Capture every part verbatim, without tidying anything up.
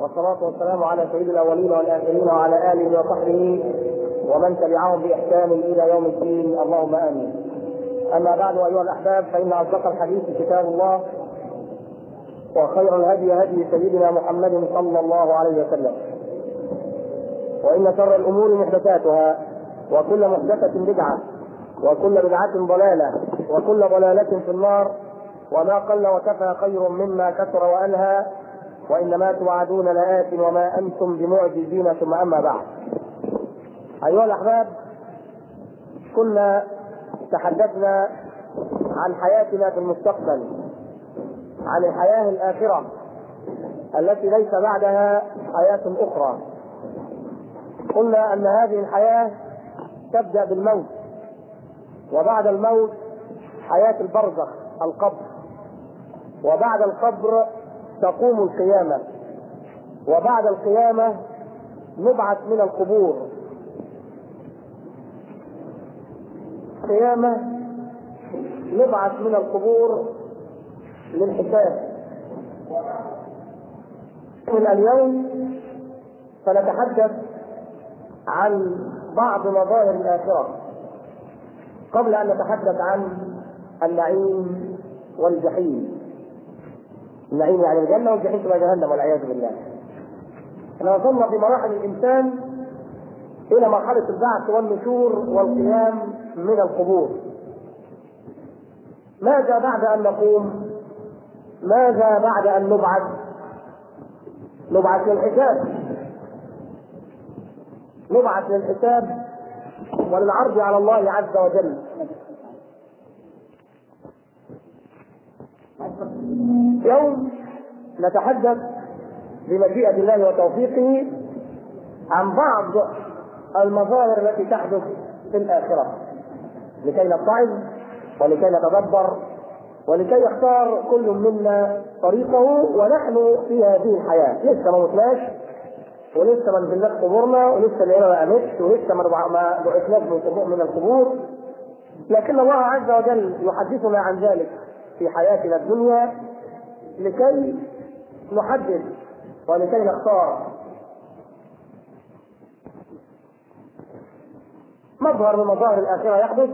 والصلاة والسلام على سيد الأولين والآخرين وعلى آله وصحبه ومن تبعهم بإحسان إلى يوم الدين، اللهم آمين. أما بعد أيها الأحباب، فإن أصدق الحديث كتاب الله، وخير الهدي هدي سيدنا محمد صلى الله عليه وسلم، وإن شر الأمور محدثاتها، وكل محدثة بدعة، وكل بدعة ضلالة، وكل ضلالة في النار. وما قل وكفى خير مما كثر وألهى، وإنما توعدون لآت وما أنتم بمعجزين. ثم أما بعد، أيها الأحباب، كنا تحدثنا عن حياتنا في المستقبل، عن الحياة الآخرة التي ليس بعدها حياة أخرى. قلنا أن هذه الحياة تبدأ بالموت، وبعد الموت حياة البرزخ القبر، وبعد القبر تقوم القيامة، وبعد القيامة نبعث من القبور. قيامة نبعث من القبور للحساب. من اليوم سنتحدث عن بعض مظاهر الآخرة قبل أن نتحدث عن النعيم والجحيم. النعيم يعني الجنة، والجحيم تبقى جهنم والعياذ بالله. احنا وصلنا في مراحل الإنسان إلى مرحلة البعث والنشور والقيام من القبور. ماذا بعد أن نقوم؟ ماذا بعد أن نبعث؟ نبعث للحساب، نبعث للحساب وللعرض على الله عز وجل. يوم نتحدث بمشيئة الله وتوفيقه عن بعض المظاهر التي تحدث في الآخرة، لكي نتعظ ولكي نتدبر ولكي يختار كل منا طريقه. ونحن في هذه الحياة لسه ما متناش، ولسه ما نزلناش قبورنا، ولسه لقينا ما قامتش، ولسه ما بعثناش من القبور، لكن الله عز وجل يحدثنا عن ذلك في حياتنا الدنيا لكي نحدث ولكي نختار. مظهر من مظاهر الآخرة يحدث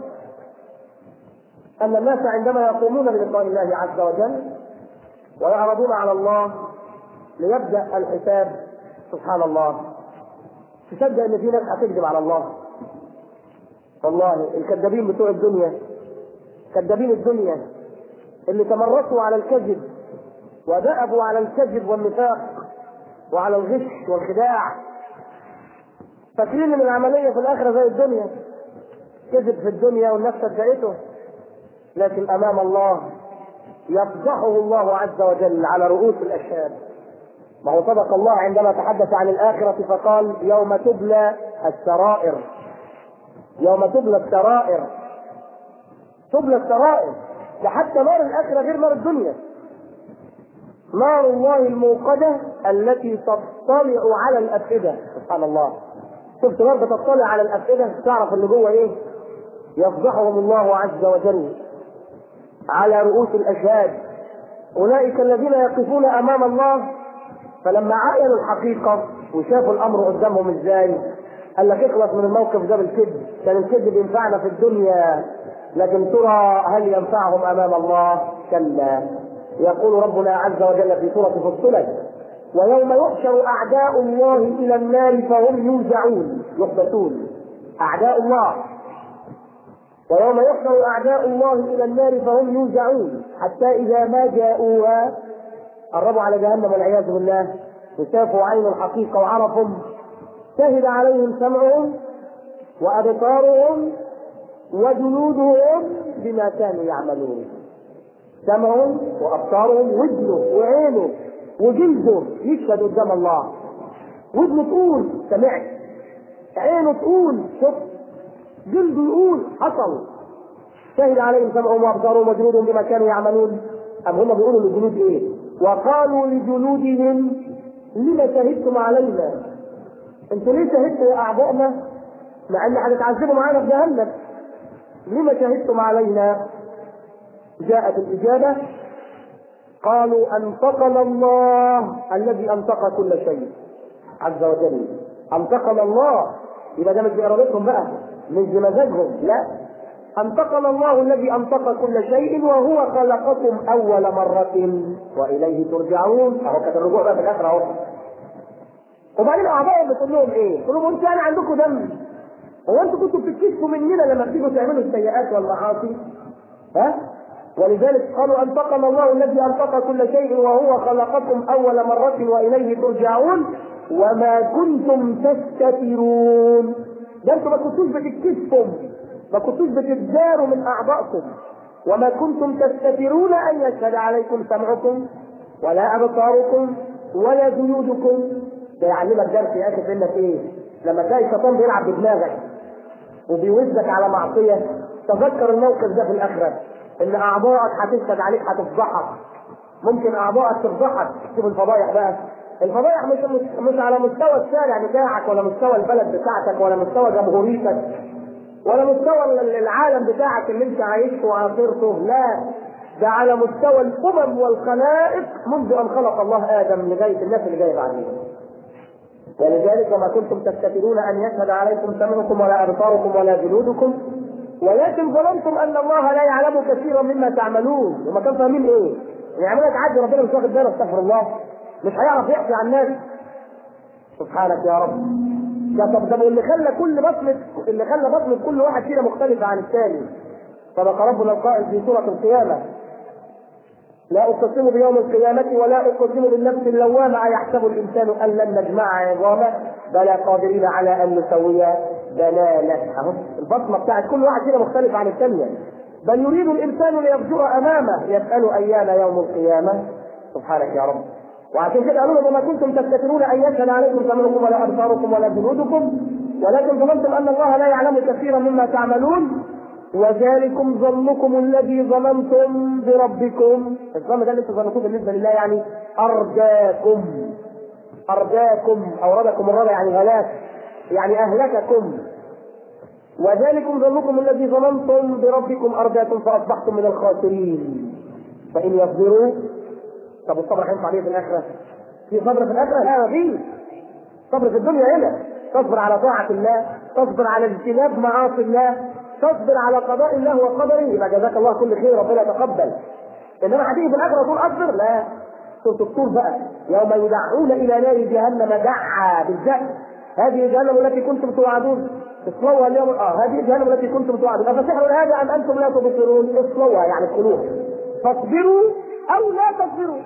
أن الناس عندما يقومون بلقاء الله عز وجل ويعرضون على الله ليبدأ الحساب، سبحان الله، تصدق ان في ناس هتكذب على الله؟ والله الكذابين بتوع الدنيا، كذابين الدنيا اللي تمرسوا على الكذب ودأبوا على الكذب والنفاق وعلى الغش والخداع، فاكرين ان العملية في الآخرة زي الدنيا، كذب في الدنيا والناس صدقته، لكن أمام الله يفضحه الله عز وجل على رؤوس الأشهاد. ما هو صدق الله عندما تحدث عن الآخرة فقال: يوم تبلى السرائر. يوم تبلى السرائر، تبلى السرائر، لحتى نار الآخرة غير نار الدنيا. نار الله الموقدة التي تطلع على الأفئدة، سبحان الله. شفت نار بتطلع على الأفئدة، تعرف اللي جوه ايه؟ يفضحهم الله عز وجل على رؤوس الأشهاد. أولئك الذين يقفون أمام الله، فلما عاينوا الحقيقة وشافوا الأمر قدامهم ازاي، قال لك اخلص من الموقف ده بالكذب. كان الكذب ينفعنا في الدنيا، لكن ترى هل ينفعهم أمام الله؟ كلا. يقول ربنا عز وجل في سورة فصلت: ويوم يحشر أعداء الله إلى النار فهم يوزعون، يحبسون. أعداء الله، ويوم يحشر أعداء الله إلى النار فهم يوزعون حتى إذا ما جاءوها قربوا على جهنم والعياذ بالله، وشافوا عين الحقيقة وعرفوا، شهد عليهم سمعهم وأبصارهم وجلودهم بما كانوا يعملون. سمعهم وأبصارهم، ودنه وعينه وجلده يشهد قدام الله. ودنه تقول سمعت، عينه تقول شفت، جلده يقول حصل. شهد عليهم سمعهم وأبصارهم وجلودهم بما كانوا يعملون. أم هم بيقولوا للجلود إيه؟ وقالوا لجلودهم: لما شهدتم علينا؟ انتوا ليه شهدتوا يا أعضائنا مع ان هتتعذبوا معانا في جهنم؟ لما شهدتم علينا؟ جاءت الإجابة: قالوا أنطقنا الله الذي أنطق كل شيء عز وجل. أنطقنا الله، يبقى ده مش بإرادتهم بقى، مش بمزاجهم، لا، أنطقنا الله الذي أنطق كل شيء وهو خلقكم أول مرة وإليه ترجعون. أهو كانت الرجوع بقى في الآخرة أهو. وبعدين أعضائهم بتقول لهم إيه؟ تقول لهم أنتوا أنا عندكم دم؟ هو أنتوا كنتوا بتتكسفوا مننا لما بتيجوا تعملوا السيئات والمعاصي؟ ها؟ ولذلك قالوا أنطقنا الله الذي أنطق كل شيء وهو خلقكم أول مرة وإليه ترجعون وما كنتم تستترون. ده أنتوا ما كنتوش بتتكسفوا، ما كنتوش بتتزاروا من أعضائكم. وما كنتم تستترون أن يشهد عليكم سمعكم ولا أبصاركم ولا جلودكم. ده يعلمك درس يا أخي، إنك إيه؟ لما تلاقي الشيطان بيلعب بدماغك وبيوزك على معصية، تذكر الموقف ده في الآخرة، إن أعضائك هتشهد عليك، هتفضحك. ممكن أعضائك تفضحك. شوف الفضايح بقى، الفضايح مش مش على مستوى الشارع بتاعك ولا مستوى البلد بتاعتك ولا مستوى جمهوريتك ولا مستوى العالم بتاعك اللي انت عايشه وعاصرته، لا، ده على مستوى الامم والخلائق منذ ان خلق الله ادم لغايه الناس اللي جايه بعدين. ولذلك وما كنتم تستترون ان يشهد عليكم سمعكم ولا ابصاركم ولا جلودكم ولكن ظننتم ان الله لا يعلم كثيرا مما تعملون. وما كانوا فاهمين ايه؟ يعملها تعدي ربنا مش واخد باله، استغفر الله، مش هيعرف يحكي عن الناس. سبحانك يا رب. ده طب ده اللي خلى كل بصمه اللي خلى بصمه كل واحد فينا مختلفه عن الثاني. صدق ربنا القائل في سوره القيامه: لا اقسم بيوم القيامه ولا اقسم بالنفس اللوامه ايحسب الانسان ان لن نجمع عظامه بلى قادرين على ان نسوي بنانه. اهو البصمه بتاعت كل واحد فينا مختلفه عن الثانيه. بل يريد الانسان ليفجر امامه يسال ايان يوم القيامه. سبحانك يا رب. وعشان كده قالوا لهم: ما كنتم تستترون ان يشهد عليكم سمعكم ولا ابصاركم ولا جلودكم ولكن ظننتم ان الله لا يعلم كثيرا مما تعملون وذلكم ظنكم الذي ظننتم بربكم. الظن ده اللي انتم ظننتوه بالنسبه لله يعني ارداكم، ارداكم، اوردكم الرد يعني هلاك، يعني اهلككم. وذلكم ظنكم الذي ظننتم بربكم ارداكم فاصبحتم من الخاسرين. فان يصبروا، طب الصبر هينفع عليه في الاخره؟ في صبر في الاخره؟ لا، مفيش صبر في الدنيا. هنا تصبر على طاعه الله، تصبر على اجتناب معاصي الله، تصبر على قضاء الله وقدره، يبقى جزاك الله كل خير، ربنا يتقبل. انما هتيجي في الاخره تقول اصبر؟ لا. سوره الطور بقى: يوم يدعون الى نار جهنم دعا بالذات. هذه جهنم التي كنتم توعدون اصلوها اليوم. اه هذه جهنم التي كنتم توعدون افسحر هذا ام انتم لا تبصرون. اصلوها يعني ادخلوها. فاصبروا او لا تصبروا.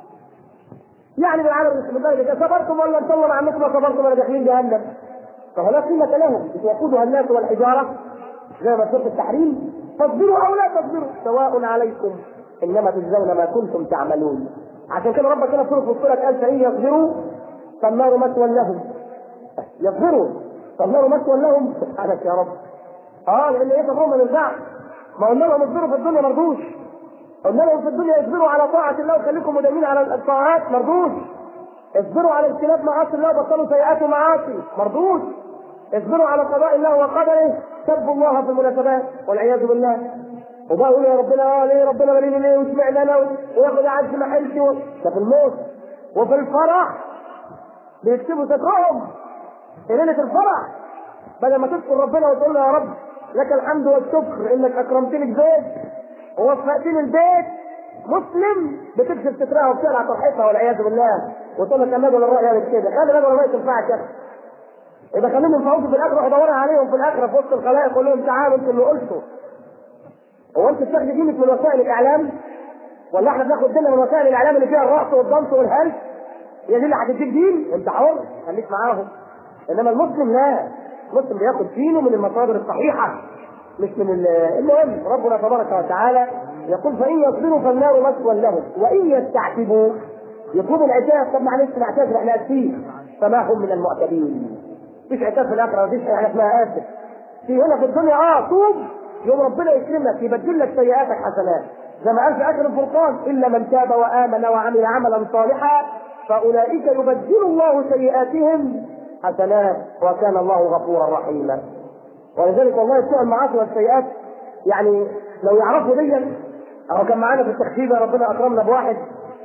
يعني بالعالم بالله صبرتم ولا انتم عنكم وصبرتم ولا داخلين جهنم. فهلا قيمه لهم يقودها الناس والحجاره زي ما في التحريم. فاصبروا او لا تصبروا سواء عليكم انما تجزون ما كنتم تعملون. عشان كده ربك هنا في سوره فصلت قال: فان يصبروا فالنار مثوى لهم. يصبروا فالنار مثوى لهم. سبحانك يا رب. اه لان ايه صبرهم ما ينفعش. ما قلنا لهم اصبروا في الدنيا ما رضوش. قلنا لهم في الدنيا اصبروا على طاعه الله وخليكم مدمين على الطاعات ما رضوش. اصبروا على اجتناب معاصي الله وبطلوا سيئات ومعاصي ما رضوش. اصبروا على قضاء الله وقدره، سبوا الله في المناسبات والعياذ بالله. وبقى يقول يا ربنا اه ليه ربنا ماليني ليه واشمعنى انا وياخد عز محلتي و... ده في الموت. وفي الفرح بيكتبوا سترهم في ليله الفرح، بدل ما تذكر ربنا وتقول له: يا رب لك الحمد والشكر انك اكرمتني ببيت ووفقتني البيت، مسلم بتكشف سترها وبتقلع فرحتها والعياذ بالله وتقول لك: النبي الراي قالت كده. خلي النبي الراي تنفعك يا اخي. يبقى خليهم ينفعوك في الاخره ويدوروا عليهم في الاخره في وسط الخلائق يقول لهم: تعالوا انتوا اللي قلتوا. هو انت بتاخد دينك من وسائل الاعلام؟ ولا احنا بناخد ديننا من وسائل الاعلام اللي فيها الرقص والضنس والهلس؟ هي دي اللي هتديك دين؟ انت حر، خليك معاهم. انما المسلم لا، المسلم بياخد دينه من المصادر الصحيحه مش من المهم. ربنا تبارك وتعالى يقول: فان يصبروا فالنار مثوى لهم وان يستعتبوا يطلبوا العتاب. طب معلش نعتذر احنا اسفين، فما هم من المعتدين. مفيش عتاب في الاخره، مفيش حاجه اسمها اسف. في هنا في الدنيا اه توب، يوم ربنا يكرمك يبدل لك سيئاتك حسنات، زي ما قال في اخر الفرقان: الا من تاب وامن وعمل عملا صالحا فاولئك يبدل الله سيئاتهم حسنات وكان الله غفورا رحيما. ولذلك والله بتوع المعاصي والسيئات يعني لو يعرفوا ديا، اهو كان معانا في التخفيف ربنا اكرمنا بواحد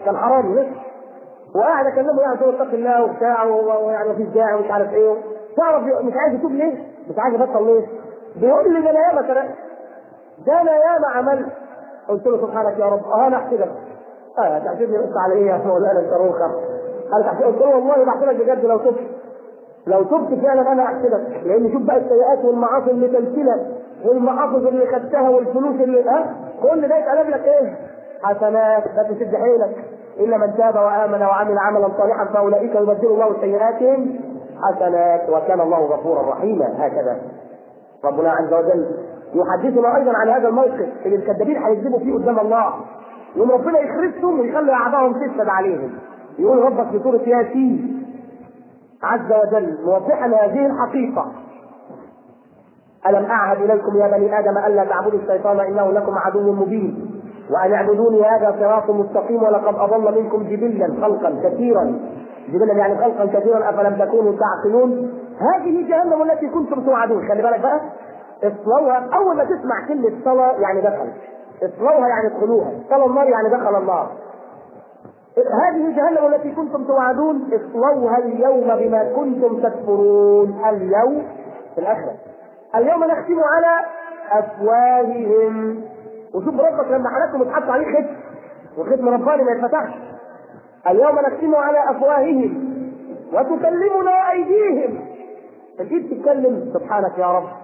كان حرامي لسه، وقاعد اكلمه يعني تقول اتق الله وبتاع ويعني مفيش داعي ومش عارف ايه، تعرف مش عايز يتوب ليه؟ مش عايز يبطل ليه؟ بيقول لي ده انا ياما سرقت، ده انا ياما عملت. قلت له سبحانك يا رب، اه انا احسدك. اه تحسدني بس على ايه يا مولانا انت روخه؟ قال تحسدك. قلت له والله بحسدك بجد لو تبت، لو تبت فعلا انا احسدك، لان شوف بقى السيئات والمعاصي اللي تمثلك والمحافظ اللي خدتها والفلوس اللي ها كل ده يتقلب لك ايه؟ حسنات. لا تشد حيلك، الا من تاب وامن وعمل عملا صالحا فاولئك يبدل الله سيئاتهم حسنات وكان الله غفورا رحيما. هكذا ربنا عز وجل يحدثنا ايضا عن هذا الموقف اللي الكذابين هيكذبوا فيه قدام الله، يوم ربنا يخرجهم ويخلي اعدائهم تشهد عليهم. يقول ربك في سوره ياسين عز وجل موضحا هذه الحقيقه: ألم أعهد إليكم يا بني آدم ألا تعبدوا الشيطان إنه لكم عدو مبين وأن اعبدوني هذا صراط مستقيم ولقد أضل منكم جبلا خلقا كثيرا. جبلا يعني خلقا كثيرا أفلم تكونوا تعقلون. هذه جهنم التي كنتم توعدون. خلي بالك بقى، اصلوها. أول ما تسمع كلمة صلاة يعني دخل، اصلوها يعني ادخلوها، صلى النار يعني دخل النار. هذه جهنم التي كنتم توعدون اصلوها اليوم بما كنتم تكفرون. اليوم في الآخرة، اليوم نختم على افواههم. وشوف ربك لما حنكم اتحط عليه ختم، والختم رباني ما يتفتحش. اليوم نختم على افواههم وتكلمنا ايديهم. الايد تتكلم سبحانك يا رب،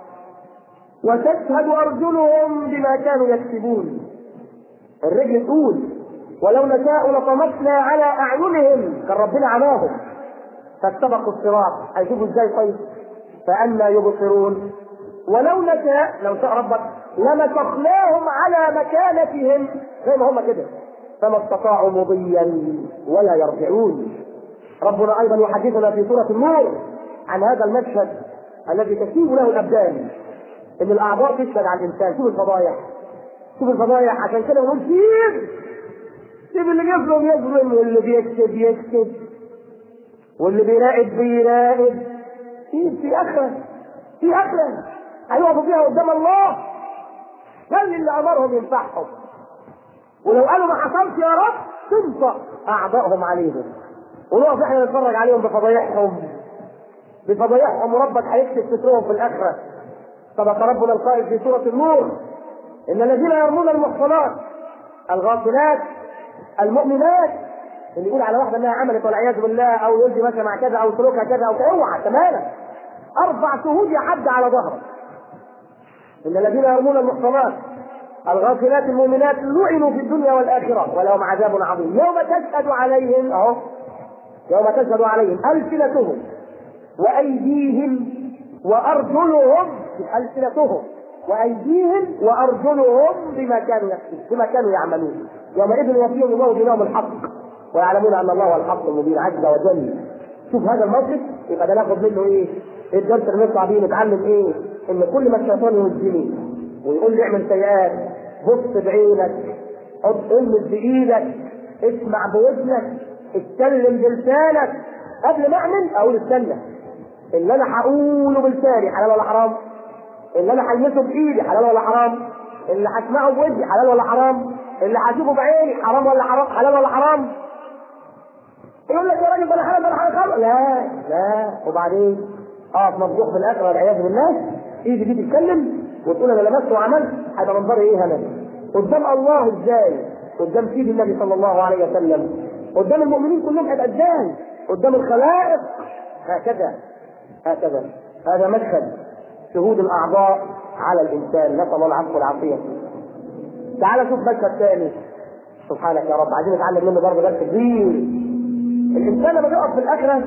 وتشهد ارجلهم بما كانوا يكسبون. الرجل تقول ولو نشاء لطمسنا على اعينهم، كان ربنا عماهم فاستبقوا الصراط. هيشوفوا ازاي؟ طيب فأنا يبصرون. ولو نشاء، لو شاء ربك لمسخناهم على مكانتهم زي ما هم كده فما استطاعوا مضيا ولا يرجعون. ربنا ايضا يحدثنا في سوره النور عن هذا المشهد الذي تسيب له الابدان، ان الاعضاء تشهد على الانسان. شوف الفضايح، شوف الفضايح. عشان كده نقول سيب سيب اللي يظلم يظلم، واللي بيكسب يكسب، واللي بيراقب بيراقب. سيب في اخره، في اخره هيقفوا فيها قدام الله. خلي اللي امرهم ينفعهم، ولو قالوا ما حصلش يا رب تنطق اعضائهم عليهم، ونقف احنا نتفرج عليهم بفضايحهم بفضايحهم وربك هيكشف سترهم في الاخره. صدق ربنا القائل في سوره النور: ان الذين يرمون المحصنات الغافلات المؤمنات، اللي يقول على واحده انها عملت والعياذ بالله، او يلزم مثلا مع كذا، او سلوكها كذا، او اوعى تماما اربع شهود يحد على ظهرك. ان الذين يرمون المحصنات الغافلات المؤمنات لعنوا في الدنيا والاخره ولهم عذاب عظيم يوم تشهد عليهم، اهو يوم تشهد عليهم السنتهم وايديهم وارجلهم، السنتهم وايديهم وارجلهم بما كانوا يكسبون، بما كانوا يعملون. يومئذ يوفيهم الله دينهم الحق ويعلمون ان الله هو الحق المبين عز وجل. شوف هذا الموقف، يبقى ده ناخد منه ايه؟ الدرس اللي نطلع بيه نتعلم ايه؟ ان كل ما الشيطان يوزني ويقول لي اعمل سيئات، بص بعينك، حط امس بايدك، اسمع بودنك، اتكلم بلسانك. قبل ما اعمل اقول استنى، اللي انا هقوله بلساني حلال ولا حرام؟ اللي انا هلمسه بايدي حلال ولا حرام؟ اللي هسمعه بودني حلال ولا حرام؟ اللي هشوفه بعيني حرام ولا حرام؟ حلال ولا حرام؟ يقول لك يا راجل ده انا حلال ولا حرام؟ لا لا. وبعدين اقف مفضوح في الاخره والعياذ بالله، ايدي دي تتكلم وتقول انا لمست وعملت، هيبقى منظري ايه انا؟ قدام الله ازاي؟ قدام سيد النبي صلى الله عليه وسلم، قدام المؤمنين كلهم هيبقى ازاي؟ قدام الخلائق. هكذا هكذا هذا مشهد شهود الاعضاء على الانسان، نسال الله العفو والعافيه. تعال شوف مشهد ثاني. سبحانك يا رب، عايزين نتعلم منه برضه درس كبير. الانسان لما بيقف في الاخره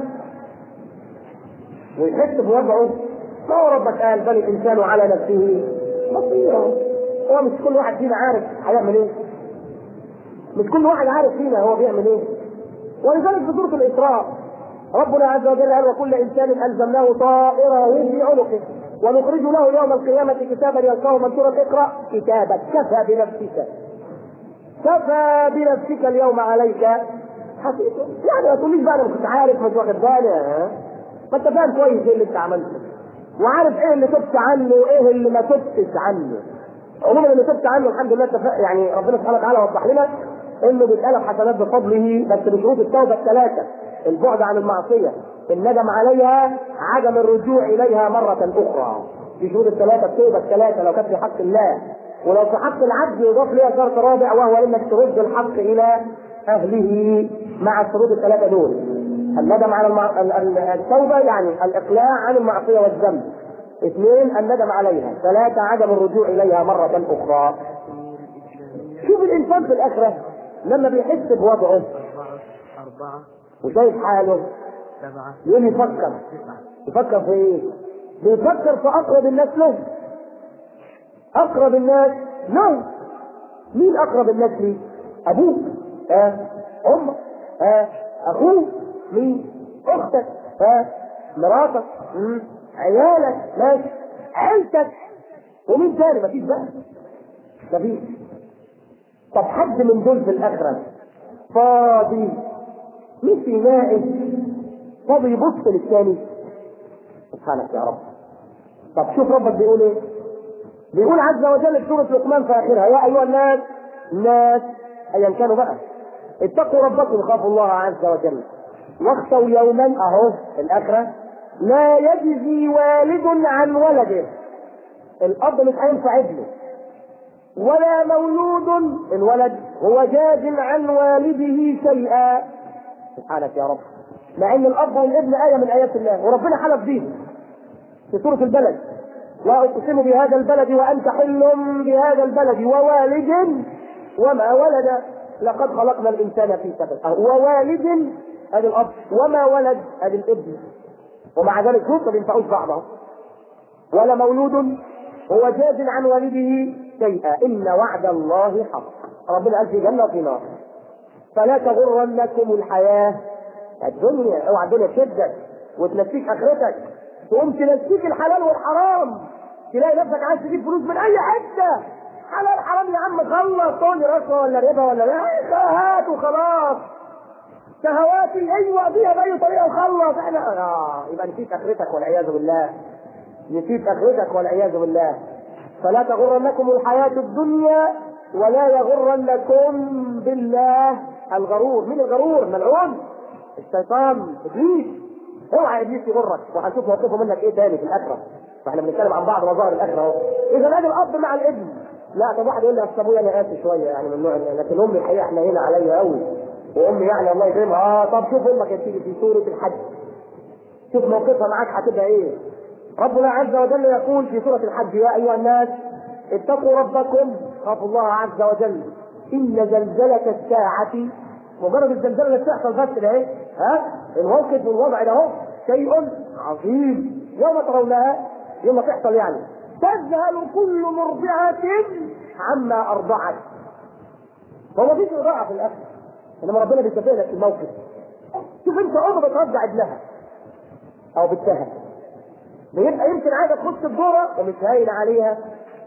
ويحس بوضعه، ما هو ربك قال بل الانسان على نفسه بصيرا. هو مش كل واحد فينا عارف هيعمل ايه، مش كل واحد عارف فينا هو بيعمل ايه. ولذلك في سوره الاسراء ربنا عز وجل قال وكل انسان الزمناه طائره في عنقه ونخرج له يوم القيامه كتابا يلقاه منشورا اقرا كتابك كفى بنفسك كفى بنفسك اليوم عليك حسيت. يعني ما تقوليش بقى انا كنت عارف مش واخد بالي، ما انت فاهم كويس ايه اللي انت عملته، وعارف ايه اللي تبت عنه وايه اللي ما تبتش عنه. عموما اللي تبت عنه الحمد لله اتفق، يعني ربنا سبحانه وتعالى وضح لنا انه بيتقلب حسنات بفضله، بس بشروط التوبه الثلاثه: البعد عن المعصيه، الندم عليها، عدم الرجوع اليها مره اخرى. في شروط الثلاثه التوبه الثلاثه لو كانت في حق الله، ولو في حق العبد يضاف لها شرط رابع وهو انك ترد الحق الى اهله مع الشروط الثلاثه دول: الندم على المع... التوبه يعني الاقلاع عن المعصيه والذنب، اثنين الندم عليها، ثلاثه عدم الرجوع اليها مره اخرى. شوف الانسان في الاخره لما بيحس بوضعه وشايف حاله يقوم يفكر يفكر في ايه؟ بيفكر في اقرب الناس له. اقرب الناس له مين؟ اقرب الناس ليه؟ ابوك، اه امك، اه اخوك، مين؟ اختك، اه مراتك، مم. عيالك، ماشي، عيلتك، ومين تاني؟ مفيش بقى، مفيش. طب حد من دول في الاخره فاضي مش ناقص فاضي يبص للثاني؟ سبحانك يا رب. طب شوف ربك بيقول ايه؟ بيقول عز وجل في سوره لقمان في اخرها: يا ايها الناس، الناس ايا كانوا بقى، اتقوا ربكم، خافوا الله عز وجل، واخشوا يوما، اهو الاخره، لا يجزي والد عن ولده، الاب مش هينفع ابنه، ولا مولود، الولد هو جاز عن والده شيئا. سبحانك يا رب. مع ان الاب والابن ايه من ايات الله، وربنا حلف بيه في سوره البلد: لا اقسم بهذا البلد وانت حل بهذا البلد ووالد وما ولد لقد خلقنا الانسان في كبد. ووالد ادي الاب، وما ولد ادي الابن، ومع ذلك شوف ما بينفعوش بعضها. ولا مولود هو جاز عن والده شيئا، ان وعد الله حق. ربنا قال في جنه وفي نار. فلا تغرنكم الحياه الدنيا، اوعى الدنيا تشدك وتنسيك اخرتك، تقوم تنسيك الحلال والحرام، تلاقي نفسك عايز تجيب فلوس من اي حته، حلال حرام يا عم خلص، تقول رشوه ولا ربا ولا لا، هات وخلاص، شهواتي ايوه بيها باي طريقه وخلص. احنا اه يبقى نسيت اخرتك والعياذ بالله، نسيت اخرتك والعياذ بالله. فلا تغرنكم الحياه الدنيا ولا يغرنكم بالله الغرور. من الغرور؟ ملعون الشيطان، ابليس. اوعى ابليس يغرك، وهنشوف موقفه منك ايه تاني في الاخره. فاحنا بنتكلم عن بعض مظاهر الاخره اهو. اذا ادي الاب مع الابن. لا طب واحد يقول لي اصل ابويا انا قاسي شويه يعني من النوع، لكن امي الحقيقه احنا هنا عليا قوي، وامي يعني الله يكرمها. اه طب شوف امك يا سيدي في سوره الحج، شوف موقفها معاك هتبقى ايه. ربنا عز وجل يقول في سوره الحج: يا ايها الناس اتقوا ربكم، خافوا الله عز وجل، ان زلزله الساعه، مجرد الزلزال اللي بتحصل بس ده ايه؟ ها؟ الموقف والوضع ده اهو شيء عظيم. يوم ترونها، يوم تحصل يعني، تذهل كل مرضعة عما ارضعت. هو مفيش رضاعة في الاخر، انما ربنا بيكافئ لك الموقف. شوف انت ام بترضع ابنها او بنتها، بيبقى يمكن عايزه تخش الدوره ومش هاين عليها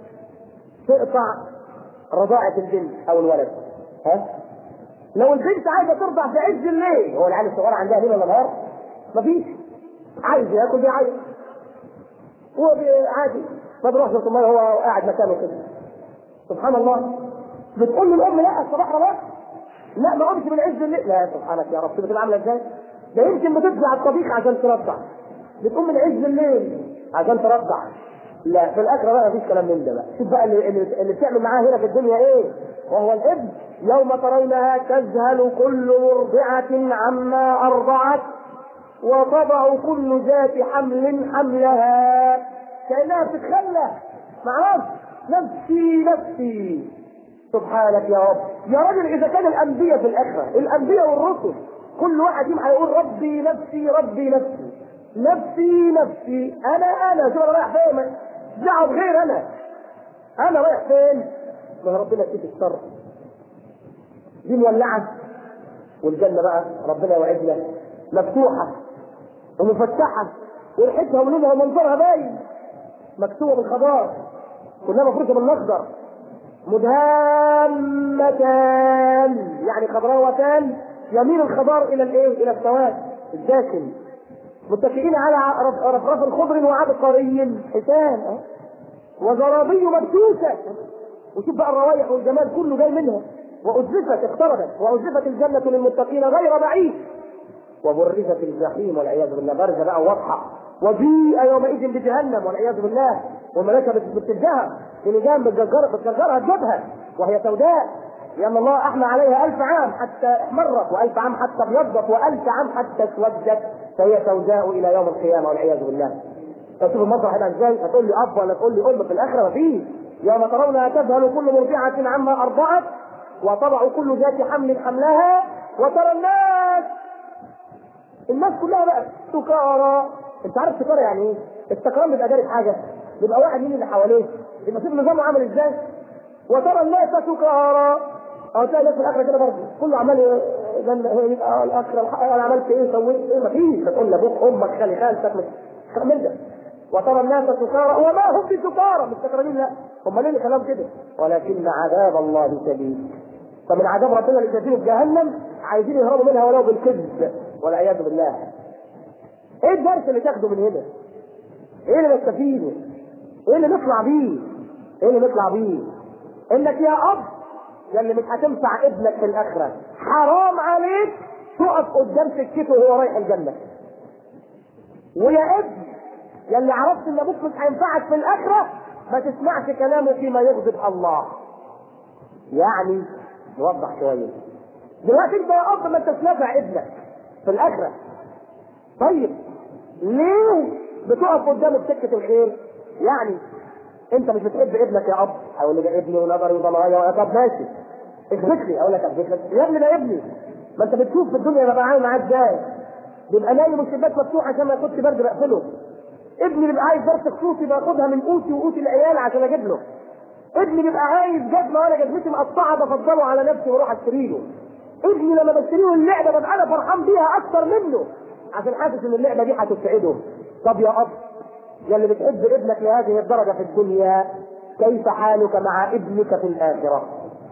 تقطع رضاعة البنت او الولد. ها؟ لو البنت عايزه ترضع في عز الليل، هو العيال الصغيره عندها ليل ولا نهار؟ مفيش، عايز ياكل بيعيط، هو عادي ما بيروحش في الميه، هو قاعد مكانه كده. سبحان الله. بتقول للام لا الصباح رباح، لا ما قمش من عز الليل، لا سبحانك يا رب. بتبقى عامله ازاي؟ ده يمكن بتطلع الطبيخ عشان ترضع، بتقوم من عز الليل عشان ترضع. لا في الاخره بقى مفيش كلام من ده بقى. شوف بقى اللي, اللي بتعمل معاه هنا في الدنيا ايه، وهو الابن: يوم ترونها تذهل كل مرضعة عما ارضعت وتضع كل ذات حمل حملها. كانها بتتخلى، معرفش، نفسي نفسي. سبحانك يا رب. يا راجل اذا كان الانبياء في الاخره، الانبياء والرسل كل واحد فيهم هيقول ربي نفسي ربي نفسي نفسي نفسي، انا انا شو انا رايح فين؟ دعوه بغير انا انا رايح فين؟ ما ربنا يكفيك الشر. دي مولعه، والجنه بقى ربنا يوعدنا مفتوحه ومفتحه، وريحتها ولونها ومنظرها باين، مكتوبه بالخضار، كلها مفروشه بالاخضر، مدهامتان يعني خضراوتان، يميل الخضار الى الايه؟ الى السواد الداكن، متكئين على رفرف خضر وعبقري حسان، وزرابي مبثوثه. وشوف بقى الروائح والجمال كله جاي منها، وأزلفت اقتربت وأزلفت الجنة للمتقين غير بعيد وبرزت الجحيم والعياذ بالله، برزة بقى واضحة. وجيء يومئذ بجهنم والعياذ بالله، والملائكة بتتجهها في لجان بتجرجرها تجيبها وهي سوداء، لأن الله أحمى عليها ألف عام حتى احمرت، وألف عام حتى ابيضت، وألف عام حتى اسودت، فهي سوداء إلى يوم القيامة والعياذ بالله. فتشوف المسرح هنا ازاي؟ هتقول لي أب ولا تقول لي أم؟ في الآخرة مفيش. يوم ترونها تذهل كل مرضعة عما أرضعت وتضع كل ذات حمل حملها وترى الناس الناس كلها بقى سكارى. انت عارف سكارى يعني ايه؟ السكران بيبقى جاري حاجه، بيبقى واحد مين اللي حواليه، يبقى شوف نظامه عامل ازاي. وترى الناس سكارى، او تلاقي الناس في الاخره كده برضه كله عمال يبقى الاخره انا عملت ايه سويت ايه؟ مفيش. بتقول لابوك امك خالي خالتك مش من ده. وترى الناس سكارى وما هم بسكارى، مش سكرانين لا، هم ليه الكلام كده؟ ولكن عذاب الله شديد. فمن عذاب ربنا اللي شايفينه في جهنم عايزين يهربوا منها ولو بالكذب والعياذ بالله. ايه الدرس اللي تاخده من هنا؟ ايه اللي نستفيده؟ ايه اللي نطلع بيه؟ ايه اللي نطلع بيه؟ انك يا اب يا اللي مش هتنفع ابنك في الاخره، حرام عليك تقف قدام سكته وهو رايح الجنه. ويا ابن يا اللي عرفت ان ابوك مش هينفعك في الاخره، ما تسمعش كلامه فيما يغضب الله. يعني نوضح شويه. دلوقتي انت يا اب ما انتش نافع ابنك في الاخره، طيب ليه بتقف قدامه بسكه الخير؟ يعني انت مش بتحب ابنك يا اب، هقول لك ابني ونظري وضمايا، طب ماشي اثبت لي، اقول لك اثبت لك يا ابني ده ابني. ما انت بتشوف في الدنيا انا بتعامل معاه ازاي، بيبقى نايم والشباك مفتوح عشان ما ياخدش برد بقفله. ابني بيبقى عايز درس خصوصي باخدها من قوتي وقوت العيال عشان اجيب له. ابني بيبقى عايز جزمه وانا جزمتي مقطعه بفضله على نفسي واروح اشتري له. ابني لما بشتري له اللعبه ببقى انا فرحان بيها اكتر منه عشان حاسس ان اللعبه دي هتسعده. طب يا اب يا اللي بتحب ابنك لهذه الدرجه في الدنيا، كيف حالك مع ابنك في الاخره؟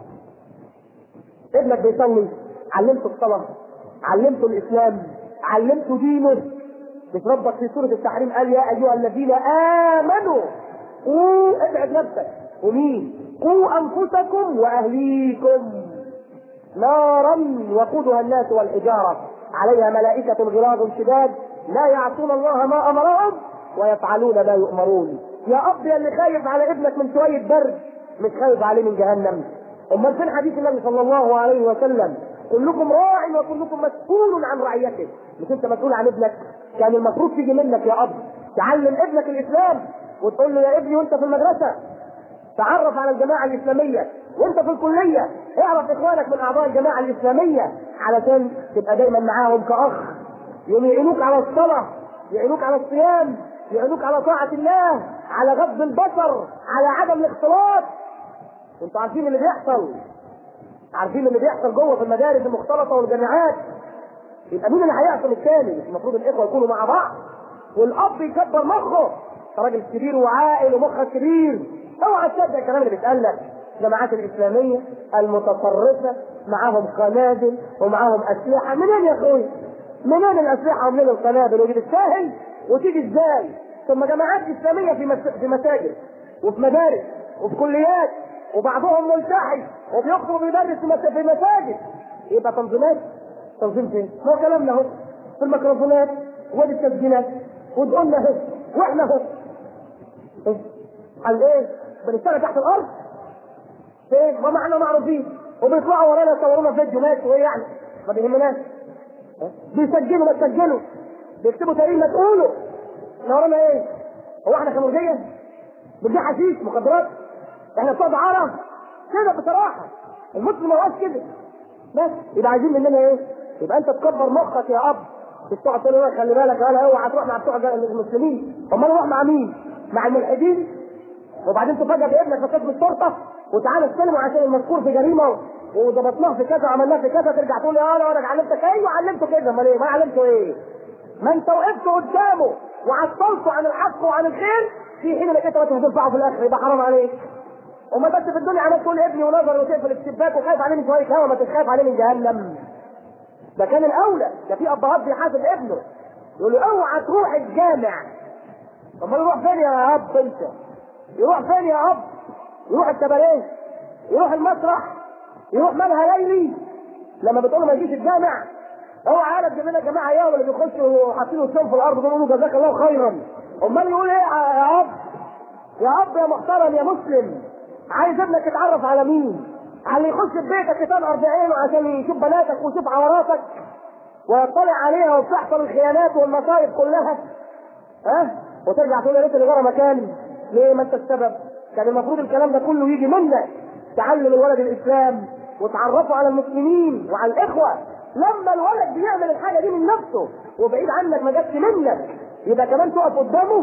ابنك بيصلي، علمته الصلاه، علمته الاسلام، علمته دينه. مش ربك في سوره التحريم قال يا ايها الذين امنوا قوا، ابعد نفسك ومين؟ قوا انفسكم واهليكم نارا وقودها الناس والحجاره عليها ملائكه غلاظ شداد لا يعصون الله ما امرهم ويفعلون ما يؤمرون. يا اب يا اللي خايف على ابنك من شويه برد، مش خايف عليه من جهنم. امال فين حديث النبي صلى الله عليه وسلم كلكم راع وكلكم مسؤول عن رعيته؟ مش انت مسؤول عن ابنك؟ كان المفروض تيجي منك يا اب تعلم ابنك الاسلام وتقول له يا ابني وانت في المدرسه تعرف على الجماعه الاسلاميه، وانت في الكليه اعرف اخوانك من اعضاء الجماعه الاسلاميه علشان تبقى دايما معاهم كاخ، يعينوك على الصلاه، يعينوك على الصيام، يعينوك على طاعه الله، على غض البصر، على عدم الاختلاط. انتوا عارفين اللي بيحصل، عارفين اللي بيحصل جوه في المدارس المختلطه والجامعات. يبقى مين اللي هيحصل الثاني؟ مش المفروض الاخوه يكونوا مع بعض والاب يكبر مخه؟ انت راجل كبير وعاقل ومخك كبير، اوعى تصدق الكلام اللي بيتقال لك. الجماعات الاسلاميه المتطرفه معاهم قنابل ومعاهم اسلحه. منين يا اخوي؟ منين الاسلحه ومنين القنابل؟ ودي بالساهل وتيجي ازاي؟ ثم جماعات اسلاميه في مس... في مساجد وفي مدارس وفي كليات، وبعضهم ملتحي وبيخطب وبيدرس في مساجد. يبقى تنظيمات. تنظيم فين؟ ما هو كلامنا اهو في الميكروفونات وادي التسجيلات وتقولنا اهو واحنا اهو. قال ايه؟ بنشتغل تحت الارض؟ فين؟ ما معنا معروفين وبيطلعوا ورانا يصورونا فيديو ماشي وايه يعني؟ ما بيهمناش. بيسجلوا ما تسجلوا، بيكتبوا تاريخ ما تقولوا. احنا ورانا ايه؟ هو احنا خمرجيه؟ بنبيع حشيش مخدرات؟ احنا بتوع دعاره؟ كده بصراحه المسلم ما هوش كده. بس يبقى عايزين مننا ايه؟ يبقى انت تكبر مخك يا اب، مش تقعد تقول له خلي بالك انا اوعى تروح مع بتوع المسلمين. امال اروح مع مين؟ مع الملحدين؟ وبعدين تفاجئ بابنك فساد من الشرطه وتعالى استلمه عشان المذكور في جريمه وضبطناه في كذا وعملناه في كذا، ترجع تقول اه انا انا علمتك ايوه علمته كده. امال ايه؟ ما علمته ايه؟ ما انت وقفت قدامه وعطلته عن الحق وعن الخير في حين انك انت هتنفعه في الاخر، يبقى حرام عليك. وما بس في الدنيا عمال تقول ابني ونظري وتقفل الشباك وخايف عليه من شويه هوا، ما تخاف عليه من جهنم. ده كان الاولى. ده في ابهات بيحاسب ابنه يقول له اوعى تروح الجامع. امال يروح فين يا اب انت؟ يروح فين يا اب؟ يروح الكباريه، يروح المسرح، يروح مالها ليلي لما بتقول له ما يجيش الجامع. هو عارف جميل يا جماعه اياه اللي بيخشوا حاطين وشهم في الارض بيقولوا جزاك الله خيرا. امال يقول ايه يا اب؟ يا اب يا محترم يا مسلم، عايز ابنك يتعرف على مين؟ على اللي يخش في بيتك يطلع بعينه عشان يشوف بناتك ويشوف عوراتك ويطلع عليها وبتحصل الخيانات والمصايب كلها. ها أه؟ وترجع تقول يا ريت اللي ورا مكان. ليه؟ ما انت السبب. كان المفروض الكلام ده كله يجي منك، تعلم الولد الاسلام وتعرفه على المسلمين وعلى الاخوه. لما الولد بيعمل الحاجه دي من نفسه وبعيد عنك ما جاتش منك، يبقى كمان تقف قدامه.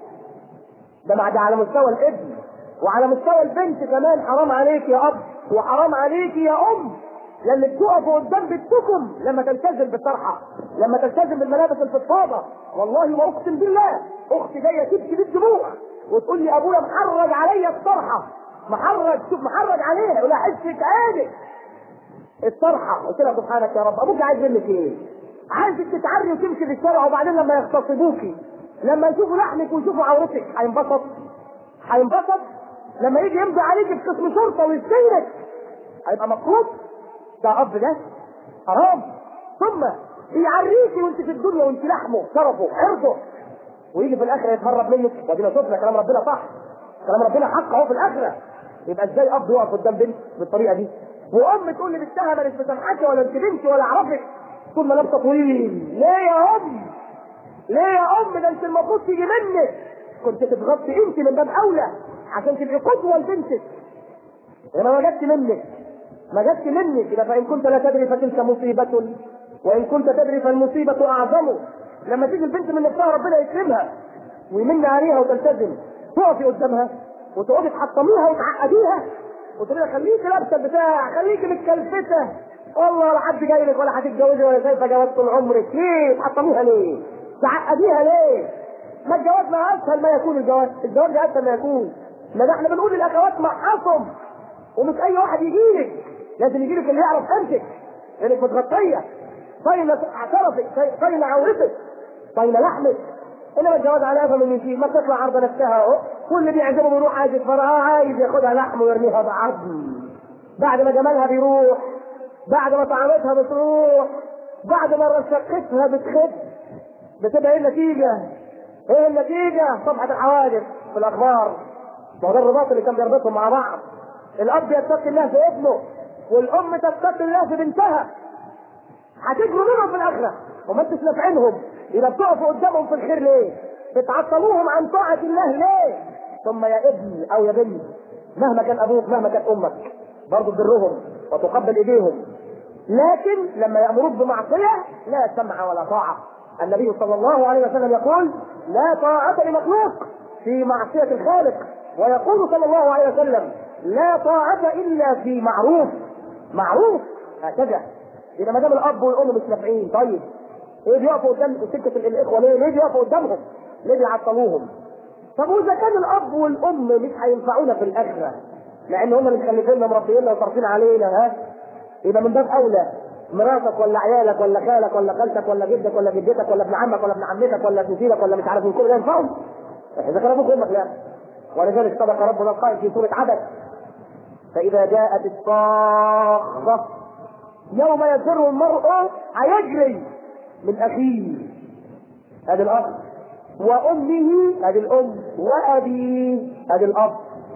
ده مع ده على مستوى الابن وعلى مستوى البنت كمان. حرام عليك يا اب وحرام عليك يا ام، لان بتقفوا قدام بنتكم لما تلتزم بالطرحه، لما تلتزم بالملابس الفضفاضه. والله واقسم بالله اختي جايه تبكي بالدموع وتقول لي ابويا محرج عليا الطرحه، محرج، شوف محرج عليها ولا حسك عينك الطرحه. قلت لها سبحانك يا رب، ابوك عايز منك ايه؟ عايزك تتعري وتمشي في الشارع وبعدين لما يغتصبوكي، لما يشوفوا لحمك ويشوفوا عورتك هينبسط؟ هينبسط؟ لما يجي يمضي عليك في قسم شرطه ويسجنك هيبقى مبسوط؟ ده اب ده حرام. ثم يعريكي وانت في الدنيا وانت لحمه شرفه عرضه، ويجي في الاخره يتهرب منك. ودينا شفنا كلام ربنا صح، كلام ربنا حق اهو في الاخره. يبقى ازاي اب يقف قدام بنت بالطريقه دي؟ وام تقول لي بنتها ما انت مسامحاكي ولا انت بنتي ولا اعرفك طول ما لابسه طويل. ليه يا ام؟ ليه يا ام؟ ده انت المفروض تيجي منك، كنت تتغطي انت من باب اولى عشان تبقي قدوه لبنتك. انا ما جاتش منك، ما جاتش منك. اذا فان كنت لا تدري فتلك مصيبه وان كنت تدري فالمصيبه اعظم. لما تيجي البنت من نفسها ربنا يكرمها ويمن عليها وتلتزم، تقفي قدامها وتقعدي تحطميها وتعقديها وتقولي لها خليكي لابسه بتاع، خليكي متكلفته، والله لا حد جاي لك ولا هتتجوزي ولا شايفه جواز طول عمرك. ليه تحطميها؟ ليه تعقديها؟ ليه؟ ما الجواز ما اسهل ما يكون. الجواز الجواز ده اسهل ما يكون. ما احنا بنقول الاخوات معاكم، ومش اي واحد يجي لك، لازم يجي لك اللي يعرف قيمتك لانك متغطيه، طايله شرفك، طايله عورتك، طايله لحمك. انما الجواز على قفا من يشيل، ما تطلع عرض نفسها اهو. كل اللي بيعجبه بيروح عايز يتفرقها، عايز ياخدها لحم ويرميها بعظم. بعد ما جمالها بيروح، بعد ما طعمتها بتروح، بعد ما رشقتها بتخف، بتبقى ايه النتيجه؟ ايه النتيجه؟ صفحه الحوادث في الاخبار. وده الرباط اللي كان بيربطهم مع بعض. الاب يتقي الله في ابنه والام تتقي الله في بنتها، هتجروا منهم في الاخره وما انتش نافعينهم. يبقى بتقفوا قدامهم في الخير ليه؟ بتعطلوهم عن طاعه الله ليه؟ ثم يا ابني او يا بنت، مهما كان ابوك مهما كان امك برضه تبرهم وتقبل ايديهم، لكن لما يامروك بمعصيه لا سمع ولا طاعه. النبي صلى الله عليه وسلم يقول لا طاعه لمخلوق في معصيه الخالق، ويقول صلى الله عليه وسلم لا طاعه الا في معروف. معروف هكذا. اذا ما دام الاب والام مش نافعين، طيب ايه بيقفوا قدام سكه الاخوه ليه؟ ليه بيقفوا قدامهم؟ ليه بيعطلوهم؟ طب واذا كان الاب والام مش هينفعونا في الاخره لان هم اللي مخلفيننا مربينا وصارفين علينا، ها؟ يبقى من باب اولى مراتك ولا عيالك ولا خالك ولا خالتك ولا جدك ولا جدتك ولا ابن عمك ولا ابن عمتك ولا تسيلك ولا مش عارف من كل ده ينفعهم؟ اذا كان ابوك وامك لا. ولذلك صدق ربنا القائل في سوره عبس فاذا جاءت الصاخه يوم يفر المرء هيجري من اخيه، هذا الاب، وامه، هذه الام، وابيه، هذه الاب،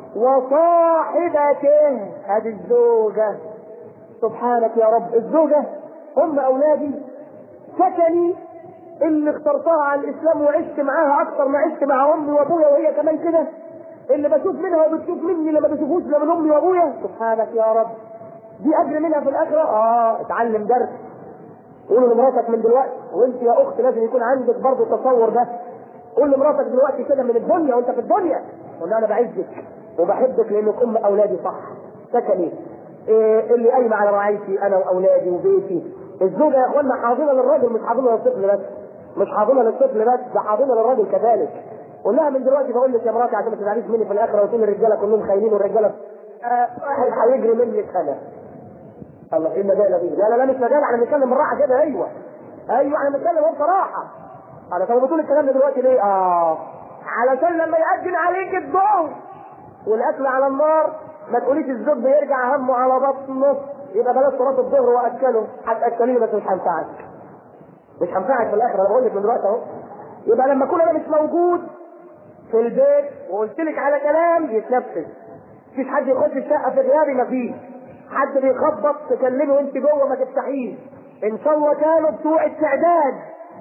وصاحبته، هذه الزوجه. سبحانك يا رب، الزوجه ام اولادي، سكني اللي اخترتها على الاسلام وعشت معاها اكثر ما عشت مع امي وابويا وهي كمان كده، اللي بشوف منها وبتشوف مني اللي ما بشوفوش لا من امي وابويا. سبحانك يا رب، دي اجر منها في الاخره. اه اتعلم درس، قول لمراتك من دلوقتي، وانت يا اخت لازم يكون عندك برضه التصور ده. قول لمراتك دلوقتي كده من الدنيا وانت في الدنيا، قول انا بعزك وبحبك لانك ام اولادي، صح، سكني، إيه اللي قايمه على رعايتي انا واولادي وبيتي. الزوجه يا اخوانا حاضنه للراجل، مش حاضنه للطفل بس، مش حاضنه للطفل بس، ده حاضنه للراجل كذلك. قول لها من دلوقتي بقول لك يا مراتي عشان ما تزعليش مني في الاخره وتقول الرجاله كلهم خاينين والرجاله آه واحد هيجري منك انا. الله ايه المجال دي؟ لا لا لا مش مجال، احنا بنتكلم بالراحه كده. ايوه ايوه احنا بنتكلم بصراحه. انا طب بتقول الكلام ده دلوقتي ليه؟ اه علشان لما يأجل عليك الظهر والاكل على النار ما تقوليش الزوج بيرجع همه على بطنه يبقى بلاش صلاه الظهر واكله، هتاكليني بس مش هنفعك. مش هنفعك في الاخره، انا بقول لك من دلوقتي اهو. يبقى لما اكون انا مش موجود في البيت وقلت لك على كلام يتنفذ. مفيش حد يخش الشقه في غيابي، مفيش. حد بيخبط تكلمه وانت جوه ما تفتحيش. ان شاء الله كانوا بتوع التعداد،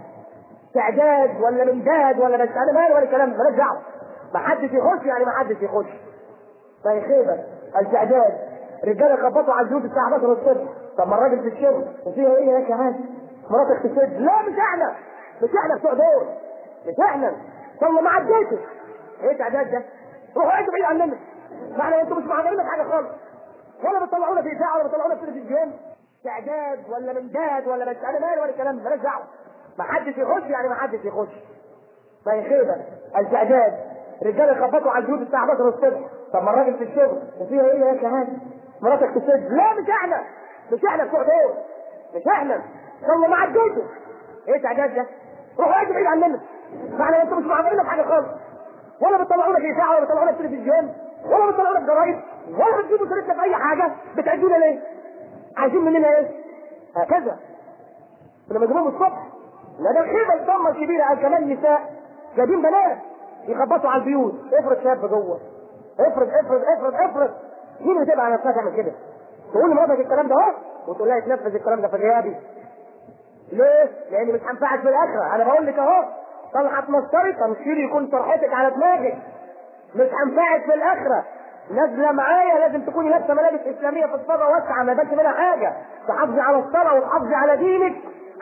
تعداد ولا من داد ولا بس انا مالي ولا كلام، ماليش دعوه. ما حدش يخش يعني ما حدش يخش. طيب خيبه التعداد، رجاله خبطوا على البيوت الساعه حداشر الصبح. طب ما الراجل في الشغل وفيها ايه يا كمان؟ مراتك تسد؟ لا مش احنا، مش احنا بتوع دول، مش احنا. ثم ما عديتش. ايه تعداد ده؟ روحوا انتوا بعيد عننا. معنى انتوا مش معاملين حاجه خالص. ولا بتطلعونا في اذاعه ولا بتطلعونا في تلفزيون. تعداد ولا من داد ولا بس انا مالي ولا كلام، ماليش دعوه. ما حدش يخش يعني ما حدش يخش. طيب خيبه التعداد، رجاله خبطوا على البيوت الساعه حداشر الصبح. طب ما الراجل في الشغل وفيها ايه يا كمان؟ مراتك تسد؟ لا مش احنا، مش احنا بتوع دول، مش احنا. ثم ما عديتش. ايه تعداد ده؟ روحوا انتوا بعيد عننا. معنى انتوا مش معاملين حاجه خالص. ولا بتطلعونا في اذاعه ولا بتطلعونا في تلفزيون ولا بتطلعونا في جرايد ولا بتجيبوا سيرتنا في اي حاجه. بتعدونا ليه؟ عايزين مننا ايه؟ هكذا. لما يجيبوهم الصبح لا ده الخيبه الضمه الكبيره. قال كمان نساء جايبين بنات يخبطوا على البيوت. افرض شاب جوه، افرض افرض افرض افرض مين اللي تبقى على نفسها تعمل كده؟ تقول لمراتك الكلام ده اهو وتقول لها تنفذ الكلام ده في غيابي. ليه؟ لان مش هنفعك في الاخره. انا بقول لك اهو طلعت مسطري تمشير يكون طرحتك على دماغك. مش هنفعك في الاخره. نازله معايا لازم تكوني لابسه ملابس اسلاميه في الصلاه واسعه ما يبانش منها حاجه، تحافظي على الصلاه وتحافظي على دينك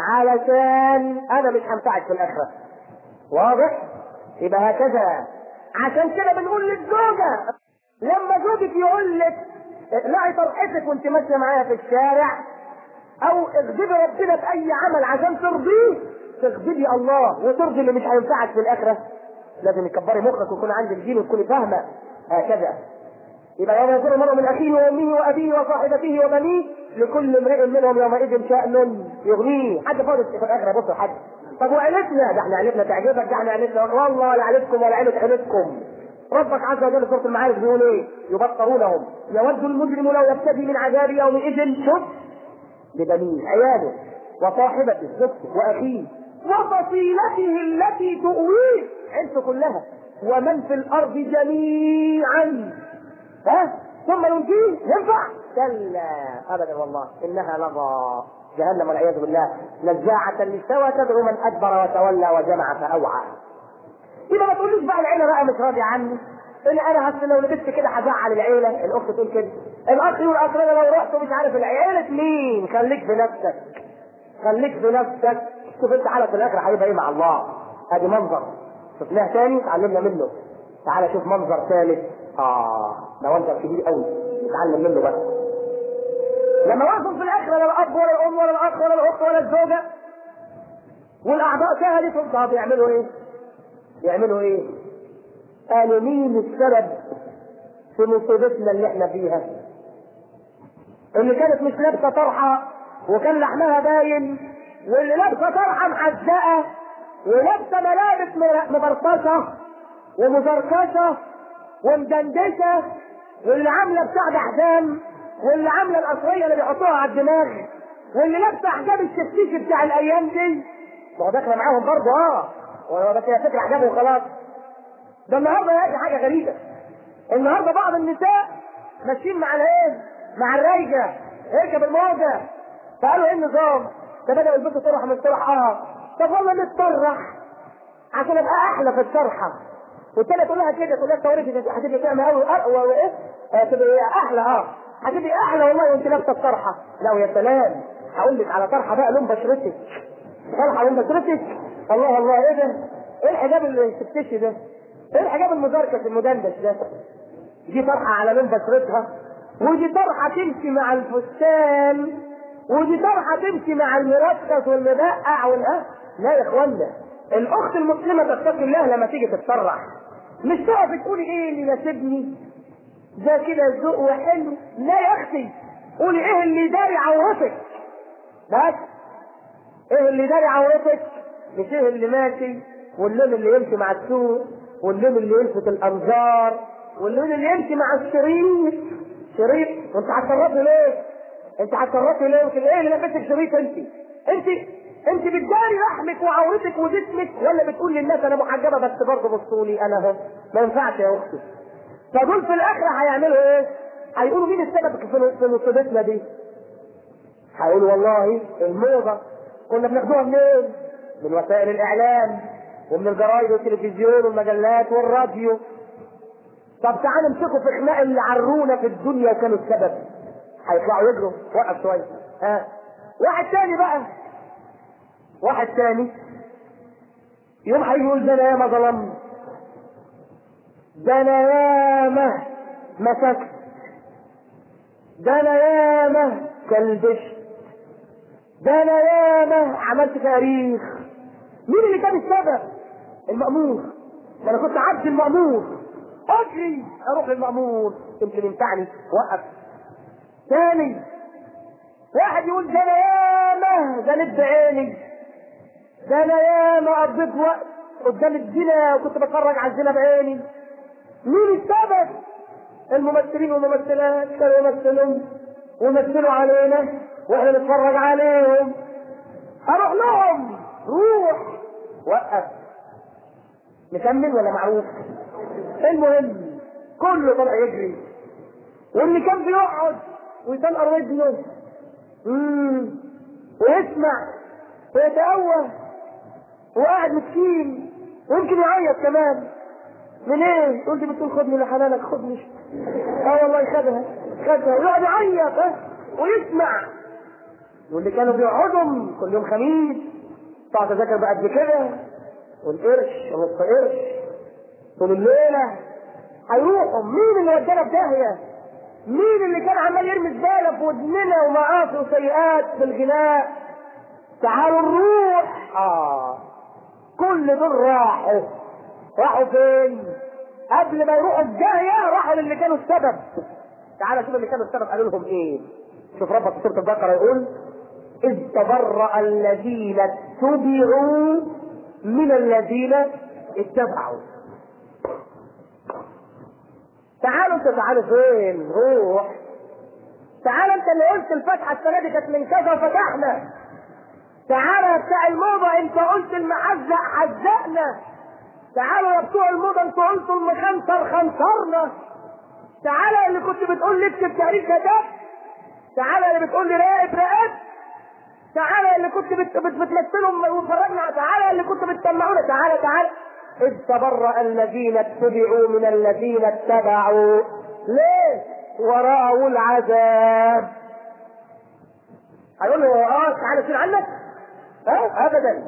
علشان انا مش هنفعك في الاخره. واضح؟ يبقى هكذا. عشان كده بنقول للزوجه لما زوجك يقول لك اقلعي طرحتك وانت ماشيه معايا في الشارع او اغضبي ربنا في اي عمل عشان ترضيه، تغضبي الله وترضي اللي مش هينفعك في الاخره. لازم تكبري مخك ويكون عندك دين وتكوني فاهمه. هكذا. يبقى يوم يفر المرء من اخيه وامه وابيه وصاحبته وبنيه لكل امرئ منهم يومئذ شأن يغنيه. حد فاضي في الاخره؟ بصوا حد. طب وعيلتنا؟ ده احنا عيلتنا تعجبك؟ ده احنا عيلتنا والله لا عيلتكم ولا عيله عيلتكم. ربك عز وجل في سوره المعارج بيقول ايه؟ يبصرونهم يود المجرم لو يبتدي من عذاب يومئذ شوف ببنيه عياله وصاحبته زوجته واخيه وفصيلته التي تؤويه، عيلته كلها، ومن في الارض جميعا ها ثم ينجيه. ينفع؟ كلا ابدا والله انها لظى جهنم والعياذ بالله نزاعة للشوى تدعو من ادبر وتولى وجمع فاوعى. يبقى ما تقوليش بقى العيله بقى مش راضيه عني، ان انا هسه لو لبست كده هزعل العيله. الاخت تقول كده، الاخ يقول اصل انا لو رحت مش عارف العيله مين. خليك في نفسك، خليك في نفسك. شوف انت حالك في الاخره هيبقى ايه مع الله. ادي منظر شفناه تاني تعلمنا منه. تعالى شوف منظر ثالث. اه ده منظر كبير قوي نتعلم منه بس. لما وقفوا في الاخره لا الاب ولا الام ولا الاخ ولا الاخت ولا الزوجه والاعضاء ثالثهم، طب يعملوا ايه؟ يعملوا ايه؟ قالوا مين السبب في مصيبتنا اللي احنا فيها؟ اللي كانت مش لابسه طرحه وكان لحمها باين، واللي لابسه طرحه محزقه ولابسه ملابس مبرطشه ومزركشه ومدندشه، واللي عامله بتاع احزام، واللي عامله القصريه اللي بيحطوها على الدماغ، واللي لابسه حجاب الشفتيش بتاع الايام دي. ما هو داخله معاهم برضه اه ولا بس هي فكره حجابه وخلاص. ده النهارده يا حاجه غريبه. النهارده بعض النساء ماشيين مع الايه؟ مع الرايجه اركب الموجه. فقالوا ايه النظام؟ ده بدأوا يلبسوا طرح من الطرح. اه طب والله نتطرح عشان ابقى احلى في الطرحه. والتانية تقول لها كده، تقول لها التواريخ هتبقى تعمل قوي اقوى وايه؟ هتبقى احلى. اه هتبقى احلى والله وانت لابسه الطرحه. لا يا سلام، هقول لك على طرحه بقى لون بشرتك. طرحه لون بشرتك. الله الله ايه ده؟ ايه الحجاب اللي الشفتيش ده؟ ايه الحجاب المزركش المدندش ده؟ دي طرحه على لون بشرتها، ودي طرحه تمشي مع الفستان، ودي طرحه تمشي مع المركز والمدقع والها. لا يا اخوانا، الاخت المسلمه تتقي الله لما تيجي تتطرح مش تقف تقولي ايه اللي يناسبني ده كده ذوق وحلو. لا يا اختي، قولي ايه اللي داري عورتك بس. ايه اللي داري عورتك، مش ايه اللي ماشي واللون اللي يمشي مع السوق واللون اللي يلفت الانظار واللون اللي يمشي مع الشريط. شريط وانت هتشرفني ليه؟ انت هتكرهي ليه وكده؟ ايه اللي لابسك شريط انت؟ انت انت بتداري لحمك وعورتك وجسمك، ولا بتقول للناس انا محجبه بس برضه بصوا لي انا اهو؟ ما ينفعش يا اختي. فدول في الاخر هيعملوا ايه؟ هيقولوا مين السبب في في مصيبتنا دي؟ هيقولوا والله الموضه كنا بناخدوها منين؟ من وسائل الاعلام ومن الجرايد والتلفزيون والمجلات والراديو. طب تعالوا امسكوا في خناق اللي عرونا في الدنيا وكانوا السبب. هيطلعوا يجروا. وقف شويه. ها واحد تاني بقى، واحد تاني يوم هيقول ده انا ياما ظلمت، ده انا ياما مسكت، ده انا ياما كلبشت، ده انا ياما عملت تاريخ. مين اللي كان السبب؟ المأمور. ده انا كنت عبد المأمور، اجري اروح للمأمور يمكن ينفعني. وقف. ثاني واحد يقول ده انا ياما زنت بعيني، ده انا ياما قضيت وقت قدام الزنا وكنت بتفرج على الزنا بعيني. مين السبب؟ الممثلين والممثلات كانوا يمثلون ويمثلوا علينا واحنا نتفرج عليهم. اروح لهم. روح. وقف. نكمل ولا معروف؟ المهم كله طلع يجري، واللي كان بيقعد ويطلع رجله امم ويسمع ويتأوه وقاعد مسكين ويمكن يعيط كمان. من ايه؟ يقول دي بتقول خدني لحنانك خدني. اه والله خدها خدها ويقعد يعيط اه ويسمع. واللي كانوا بيقعدهم كل يوم خميس بتاع تذاكر بقد كده والقرش ونص قرش طول الليله هيروحوا. مين اللي ودانا في داهيه؟ مين اللي كان عمال يرمي زباله في ودننا ومعاصي وسيئات بالغناء؟ تعالوا نروح. اه كل دول راحوا. راحوا فين؟ قبل ما يروحوا الداهيه راحوا للي كانوا السبب. تعالى شوف اللي كانوا السبب قالوا لهم ايه. شوف ربك في سوره البقره يقول إذ تبرأ الذين اتبعوا من الذين اتبعوا. تعالوا انت. تعالوا فين؟ روح. تعالى انت اللي قلت الفتحه السنه دي كانت من كذا وفتحنا. تعالى يا بتاع الموضه انت قلت المحزق حزقنا. تعالوا يا بتوع الموضه انتوا قلتوا المخنصر خنصرنا. تعالى اللي كنت بتقول لي اكتب تاريخ كتبت. تعالى اللي بتقول لي راقب راقب. تعالى اللي كنت بت... بت... بتمثلهم وفرجنا. تعالى اللي كنت بتسمعونا. تعالى تعالى. إذ تبرأ الذين اتبعوا من الذين اتبعوا. ليه؟ ورأوا العذاب. هيقول له اه تعالى شيل عنك؟ اه ابدا.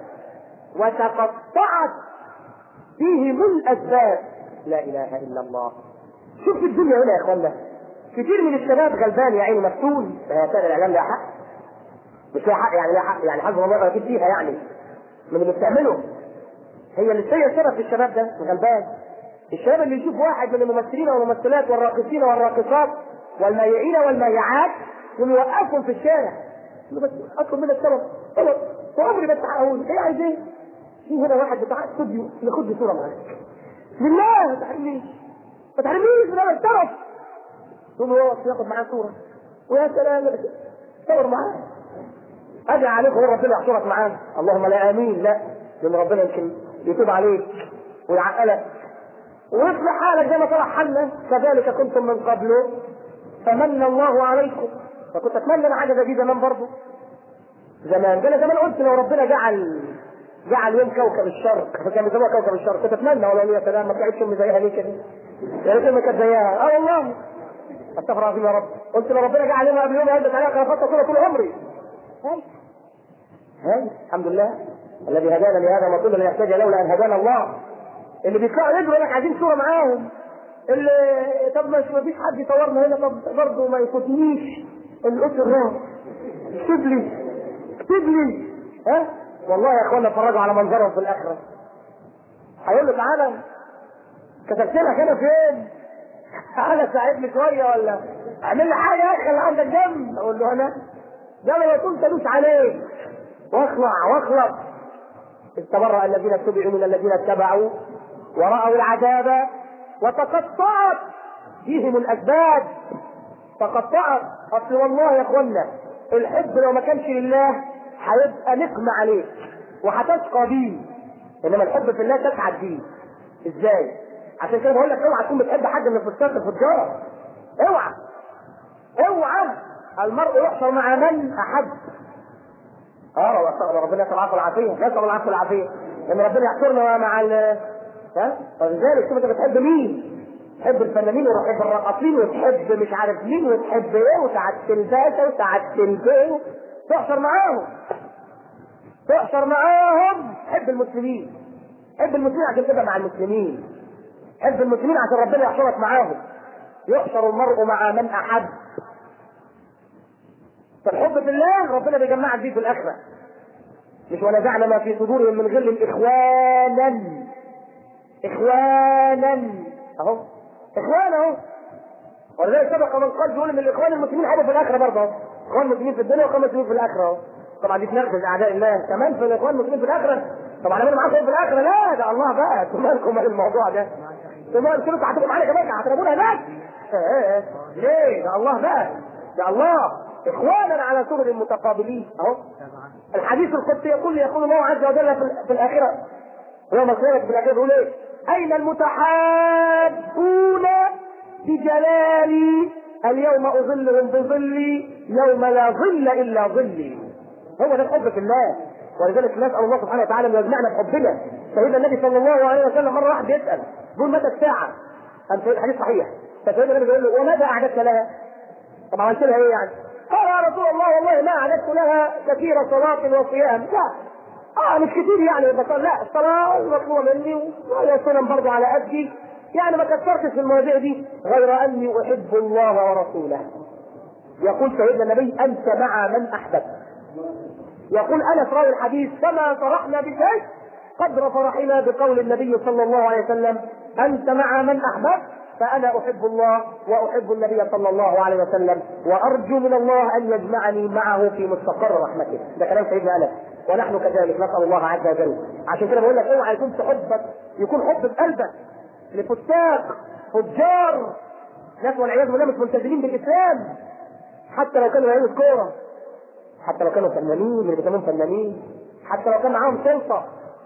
وتقطعت فيهم الاسباب. لا اله الا الله. شوف الدنيا هنا يا اخوانا كتير من الشباب غلبان يا عيني مفتون. هذا الاعلام له حق؟ مش له حق يعني له حق يعني حظ الله اكيد فيها يعني من اللي بتعمله. هي اللي هي السبب في الشباب ده الغلبان. الشباب اللي يشوف واحد من الممثلين والممثلات والراقصين والراقصات والمياعين والمياعات ويوقفهم في الشارع. بس اطلب منك سبب سبب وعمري بس هقول ايه عايز ايه؟ في هنا واحد بتاع استوديو ياخد لي صوره معاك. بالله ما تحرمنيش ما تحرمنيش من هذا الشرف. ثم هو ياخد معاه صوره ويا سلام صور معاه. اجي عليك هو ربنا يحشرك معاه. اللهم لا امين. لا لان ربنا يمكن يتوب عليك ويعقلك ويصلح حالك زي ما صلح حالنا. كذلك كنتم من قبل فمن الله عليكم. فكنت اتمنى انا حاجه زي دي زمان برضه. زمان ده زمان قلت لو ربنا جعل جعل يوم كوكب الشرق فكان بيسموها كوكب الشرق. كنت اتمنى والله يا سلام ما طلعتش امي زيها ليه كده؟ يا ريت امي كانت زيها. اه والله استغفر العظيم يا رب. قلت لو ربنا جعل يوم قبل يوم هدت عليها كان فتره طول طول عمري. هاي هاي الحمد لله الذي هدانا لهذا ما كنا لنحتاج لولا ان هدانا الله. اللي بيطلعوا يجروا لك عايزين صوره معاهم. اللي طب ما فيش حد يصورنا هنا طب برضه ما يفوتنيش الاسر ده. اكتب لي اكتب لي ها والله يا اخوانا اتفرجوا على منظرهم في الاخره. هيقول له تعالى كتبت لك انا فين؟ تعالى ساعدني شويه ولا اعمل لي حاجه يا اخي اللي عندك دم. اقول له انا ده لو كنت ادوس عليك واخلع واخلص. استبرأ الذين اتبعوا من الذين اتبعوا ورأوا العذاب وتقطعت فيهم الاسباب. تقطعت. اصل والله يا اخوانا الحب لو ما كانش لله هيبقى نقمة عليك وهتشقى بيه، انما الحب في الله تسعد بيه. ازاي؟ عشان كده بقول لك اوعى تكون بتحب حد من الفساق الفجار، اوعى اوعى. المرء يحشر مع من احب. اه ربنا يسأل العفو والعافيه، نسأل العفو والعافيه، لان ربنا يحشرنا مع ال ها. فلذلك شوف انت بتحب مين؟ تحب الفنانين وتحب الرقاصين وتحب مش عارف مين وتحب ايه وسعادة الباشا وسعادة البيه، تحشر معاهم تحشر معاهم. حب المسلمين، حب المسلمين عشان تبقى مع المسلمين، حب المسلمين عشان ربنا يحشرك معاهم. يحشر المرء مع من احب. فالحب في الله ربنا بيجمعك بيه في الاخره. مش ونزعنا ما في صدورهم من غل اخوانا اخوانا اهو اخوان اهو. ولذلك سبق من قال بيقول ان الاخوان المسلمين حبوا في الاخره برضه اهو. اخوان المسلمين في الدنيا واخوان المسلمين في الاخره اهو. طبعا دي تنرفز اعداء الله كمان في الاخوان المسلمين في الاخره. طبعا انا معاكم في الاخره، لا ده الله بقى تمالكم من الموضوع ده. تمال كلكم هتبقوا معانا كمان هتضربونا هناك. ايه ليه؟ ده الله بقى، ده الله اخوانا على سرر متقابلين اهو. الحديث القدسي يقول يقول الله عز وجل في الاخره يوم القيامه في الاخره يقول ايه؟ اين المتحابون بجلالي اليوم اظلهم بظلي يوم لا ظل الا ظلي. هو ده الحب في الله. ولذلك نسال الله سبحانه وتعالى ان يجمعنا بحبنا. سيدنا النبي صلى الله عليه وسلم مره واحد بيسال بيقول متى الساعه؟ الحديث صحيح. فسيدنا النبي بيقول له وماذا اعددت لها؟ طب عملت لها ايه يعني؟ قال يا رسول الله والله ما اعددت لها كثير صلاه وصيام. لا اه مش كتير يعني بس لا الصلاه مطلوبه مني وهي سنن برضه على قدي، يعني ما كثرتش في المواضيع دي، غير اني احب الله ورسوله. يقول سيدنا النبي انت مع من احببت. يقول انس راوي الحديث فما فرحنا بشيء قدر فرحنا بقول النبي صلى الله عليه وسلم انت مع من احببت، فانا احب الله واحب النبي صلى الله عليه وسلم وارجو من الله ان يجمعني معه في مستقر رحمته. ده كلام سيدنا انس. ونحن كذلك نسال الله عز وجل. عشان كده بقول لك اوعى يكون في حبك يكون حب بقلبك لفساق فجار ناس والعياذ بالله مش ملتزمين بالاسلام، حتى لو كانوا لعيبه كوره، حتى لو كانوا فنانين اللي بيسموهم فنانين، حتى لو كان معاهم سلطه.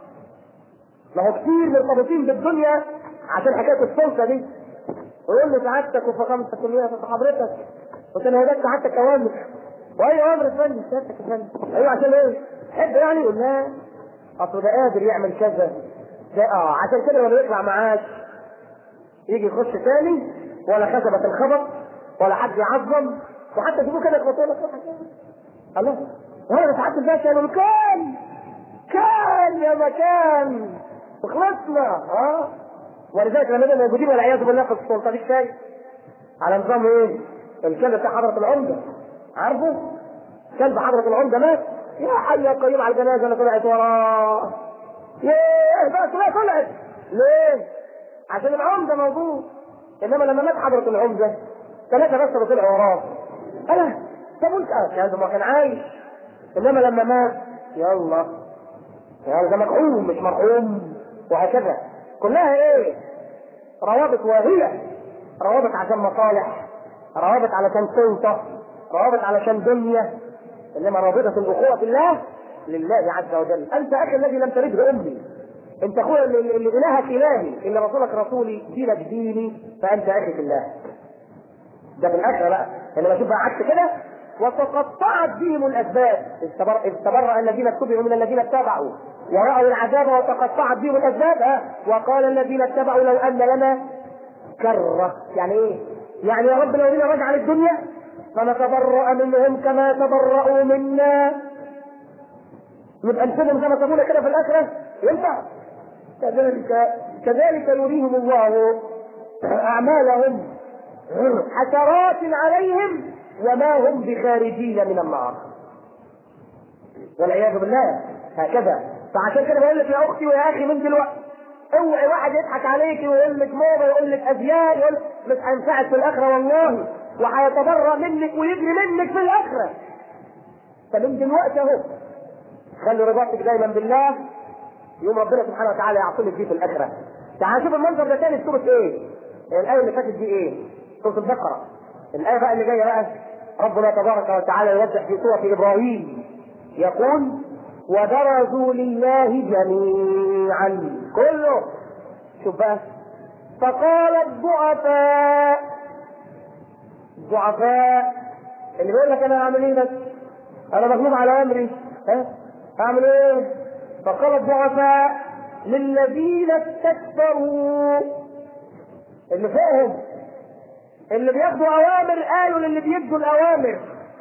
ما هو كتير مرتبطين بالدنيا عشان حكايه السلطه دي، ويقول له سعادتك وفخامتك وحضرتك وتنهدك سعادتك اوامر واي امر فندم سعادتك يا فندم. ايوه عشان ايه؟ حب يعني يقول لا اصل ده قادر يعمل كذا ده اه عشان كده لما يطلع معاك يجي يخش تاني ولا خشبة الخبط ولا حد يعظم، وحتى تجيبوه كده تبطل لك الله هو ده سعادة الباشا يقول كان كان يا مكان وخلصنا اه. ولذلك لما نبقى موجودين والعياذ بالله في السلطه دي شاي على نظام ايه؟ الكلب بتاع حضره العمده، عارفه؟ كلب حضره العمده مات، يا حي يا قيوم على الجنازه اللي طلعت وراه. ياه بس لا طلعت ليه؟ عشان العمده موجود. انما لما مات حضره العمده ثلاثه بس اللي طلعوا وراه. انا طب وانت اه ما كان عايش، انما لما مات يلا يعني ده مكحوم مش مرحوم. وهكذا كلها ايه؟ روابط واهية، روابط عشان مصالح، روابط علشان سلطة، روابط علشان دنيا. انما رابطة الاخوة في الله لله عز وجل. انت اخي الذي لم تلده امي، انت اخويا اللي, اللي الهك الهي، اللي رسولك رسولي، دينك ديني، فانت اخي في الله. ده في الاخره بقى انما شوف بقى عكس كده وتقطعت بهم الاسباب اذ تبرأ الذين اتبعوا من الذين اتبعوا ورأوا العذاب وتقطعت بهم الاسباب اه. وقال الذين اتبعوا لو ان لنا كرة. يعني ايه؟ يعني يا رب لو لنا رجعة للدنيا فنتبرأ منهم كما تبرأوا منا، نبقى نسيبهم زي ما سابونا كده في الاخره ينفع؟ كذلك كذلك يريهم الله اعمالهم حسرات عليهم وما هم بخارجين من النار والعياذ بالله. هكذا. فعشان كده بقول لك يا اختي ويا اخي من دلوقتي اوعي واحد يضحك عليك ويقول لك موضه ويقول لك ازياء يقول مش هينفعك في الاخره والله وهيتبرأ منك ويجري منك في الاخره. فمن دلوقتي اهو خلي رضاك دايما بالله، يوم ربنا سبحانه وتعالى يعطيك فيه في الاخره. تعال شوف المنظر ده تاني في سوره ايه؟ الايه اللي فاتت دي ايه؟ سوره البقره. الايه بقى اللي جايه بقى ربنا تبارك وتعالى يوضح في سورة إبراهيم يقول وبرزوا لله جميعا كله. شوف بقى، فقال الضعفاء الضعفاء اللي بيقول لك انا هعمل ايه بس انا مغلوب على امري، ها اعمل ايه؟ فقال الضعفاء للذين استكبروا، اللي فاهم اللي بياخدوا اوامر قالوا للي بيدوا الاوامر،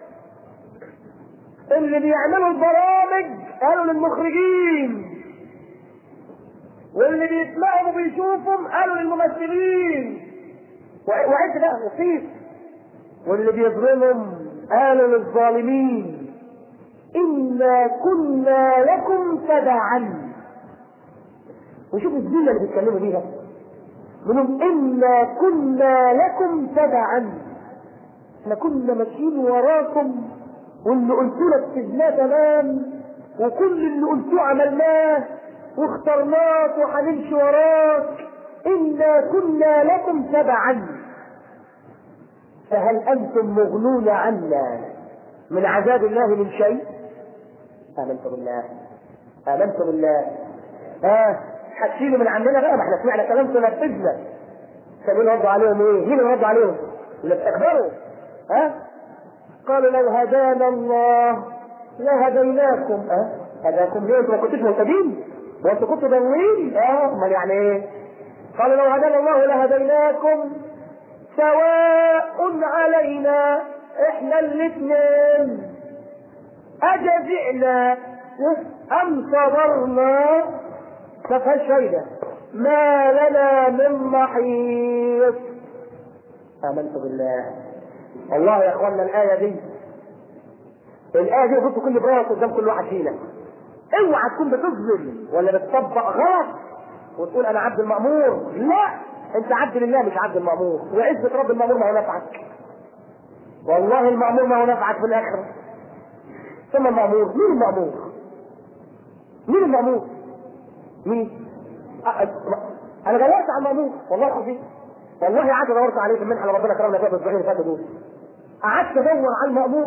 اللي بيعملوا البرامج قالوا للمخرجين، واللي بيسمعهم وبيشوفهم قالوا للممثلين، وعد بقى وصيف، واللي بيظلمهم قالوا للظالمين إنا كنا لكم تبعا. وشوف الذلة اللي بيتكلموا بيها، منهم إنا كنا لكم تبعا، احنا كنا ماشيين وراكم واللي قلتوا لك سجناه تمام وكل اللي قلتوه عملناه واخترناك وهنمشي وراك، إنا كنا لكم تبعا فهل أنتم مغنون عنا من عذاب الله من شيء؟ آمنت بالله آمنت بالله آه هتشيلوا من عندنا بقى، ما احنا سمعنا كلام تنفذنا. كانوا يردوا عليهم ايه؟ مين اللي ردوا عليهم؟ اللي استكبروا. ها آه؟ قالوا لو هدانا الله لهديناكم. اه هداكم ليه؟ انتوا ما كنتوش مهتدين؟ وانتوا كنتوا ضالين؟ اه امال يعني ايه؟ قالوا لو هدانا الله لهديناكم سواء علينا احنا الاثنين اجزئنا ام صبرنا ففشينا ما لنا من محيص. امنت بالله. والله يا اخوانا الايه دي الايه دي بصوا كل براءه قدام كل واحد فينا. اوعى تكون بتظلم ولا بتطبق غلط وتقول انا عبد المأمور. لا، انت عبد لله مش عبد المأمور. وعزة رب المأمور ما هو نفعك، والله المأمور ما هو نفعك في الاخره. ثم المأمور مين؟ المأمور مين؟ المأمور مين؟ انا دورت على المأمور والله العظيم، والله قعدت دورت عليه في المنحه اللي ربنا كرمنا فيها بالاسبوعين اللي فاتوا دول. قعدت ادور على المأمور.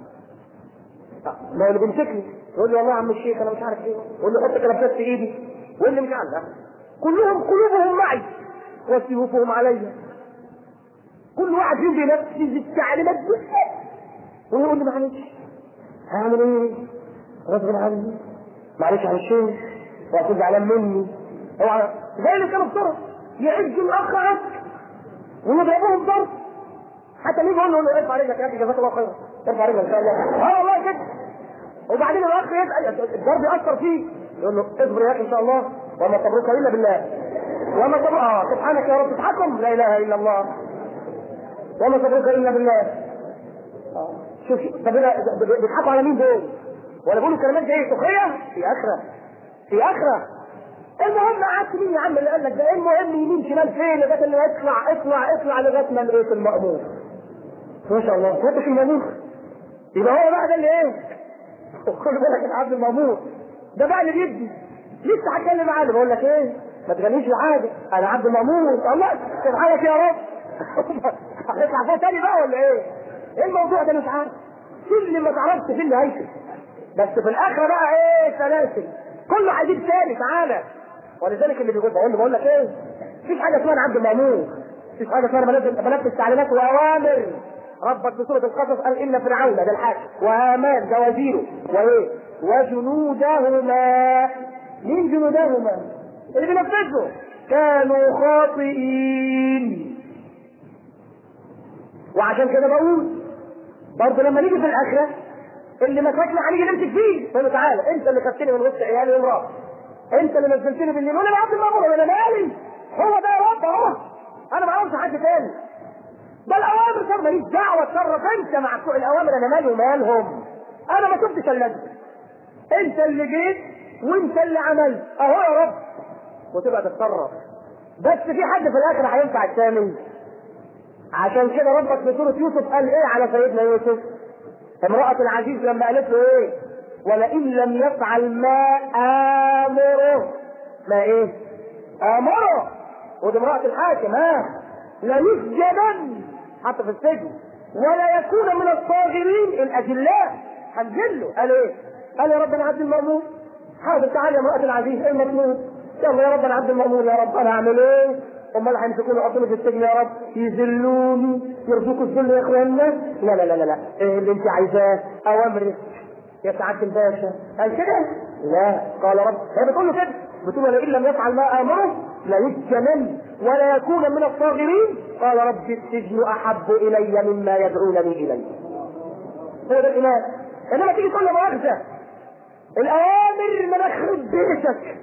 ما اللي بيمسكني يقول لي والله يا عم الشيخ انا مش عارف ايه، يقول لي حط كلابات في ايدي، يقول لي مش عارف، كلهم قلوبهم معي وسيوفهم علي، كل واحد فيهم بينفذ التعليمات بالظبط، ويقول لي معلش هعمل ايه؟ غصب عني معلش يا الشيخ واكون زعلان مني. اوعى زي اللي كانوا بسرعه يعز الاخ عك ويضربهم ضرب، حتى مين يقول له ارفع رجلك يا اخي جزاك الله خيرا، ارفع رجلك ان شاء الله. اه والله كده. وبعدين الاخ يسال الضرب ياثر فيه يقول له اصبر يا اخي ان شاء الله وما صبرك الا بالله، وما صبر اه سبحانك يا رب تحكم لا اله الا الله وما صبرك الا بالله. اه شوف طب بيضحكوا على مين دول؟ ولا بيقولوا كلمات زي سخريه في اخره في اخره. المهم قعدت مين يا عم اللي قال لك ده؟ المهم يمين شمال فين لغايه اللي اطلع اطلع اطلع لغايه ما لقيت المأمور. ما شاء الله ما انتش المأمور، يبقى هو بقى ده اللي ايه؟ خد بالك العبد المأمور ده بقى اللي بيدي. لسه هتكلم معاه بقول لك ايه؟ ما تغنيش لحاجه انا عبد المأمور. الله سبحانك يا رب. هتطلع فوق تاني بقى ولا ايه؟ ايه الموضوع ده؟ مش عارف. في اللي ما تعرفش في اللي هيكل، بس في الاخره بقى ايه؟ سلاسل كله هيجيب تاني تعالى. ولذلك اللي بيقول بقول بقول لك ايه؟ مفيش حاجه اسمها عبد المأمور، مفيش حاجه اسمها بنفذ تعليمات واوامر. ربك في سوره القصص قال ان فرعون ده الحاكم وهامان ده وزيره وايه؟ وجنودهما. مين جنودهما؟ اللي بينفذوا كانوا خاطئين. وعشان كده بقول برضه لما نيجي في الاخره اللي مسكنا هنيجي نمسك فيه نقول له تعالى انت اللي خدتني من وسط عيالي وامرأة، انت اللي نزلتني بالليل وانا عبد المأمور انا مالي؟ هو ده يا رب اهو، انا ما اعرفش حد تاني. ده الاوامر طب ماليش دعوه، اتصرف انت مع بتوع الاوامر، انا مالي ومالهم، انا ما شفتش الا انت. انت اللي جيت وانت اللي عملت اهو يا رب، وتبقى تتصرف. بس في حد في الاخر هينفع الثاني. عشان كده ربك في سوره يوسف قال ايه على سيدنا يوسف؟ امرأة العزيز لما قالت له ايه؟ ولئن لم يفعل ما امره، ما ايه؟ امره. ودي امرأة الحاكم ها ليسجنن، حتى في السجن ولا يكون من الصاغرين الاجلاء. هنزله قال ايه؟ قال يا رب انا عبد المأمون. حاضر تعالى يا امرأة العزيز، ايه المطلوب؟ يلا يا رب انا عبد المأمون، يا رب انا اعمل ايه؟ امال هيمسكوني يحطوني في السجن يا رب؟ يذلوني يرزقوا الذل يا اخوانا؟ لا لا لا لا لا، ايه اللي انت عايزاه؟ اوامرك يا سعاده الباشا. قال كده؟ لا، قال رب، هي بتقول له كده، بتقول له ان لم يفعل ما امره لا يسجن ولا يكون من الصاغرين. قال رب السجن احب الي مما يدعونني اليه. هو ده الايمان. انما تيجي تقول له مؤاخذه الاوامر ما نخرب بيتك،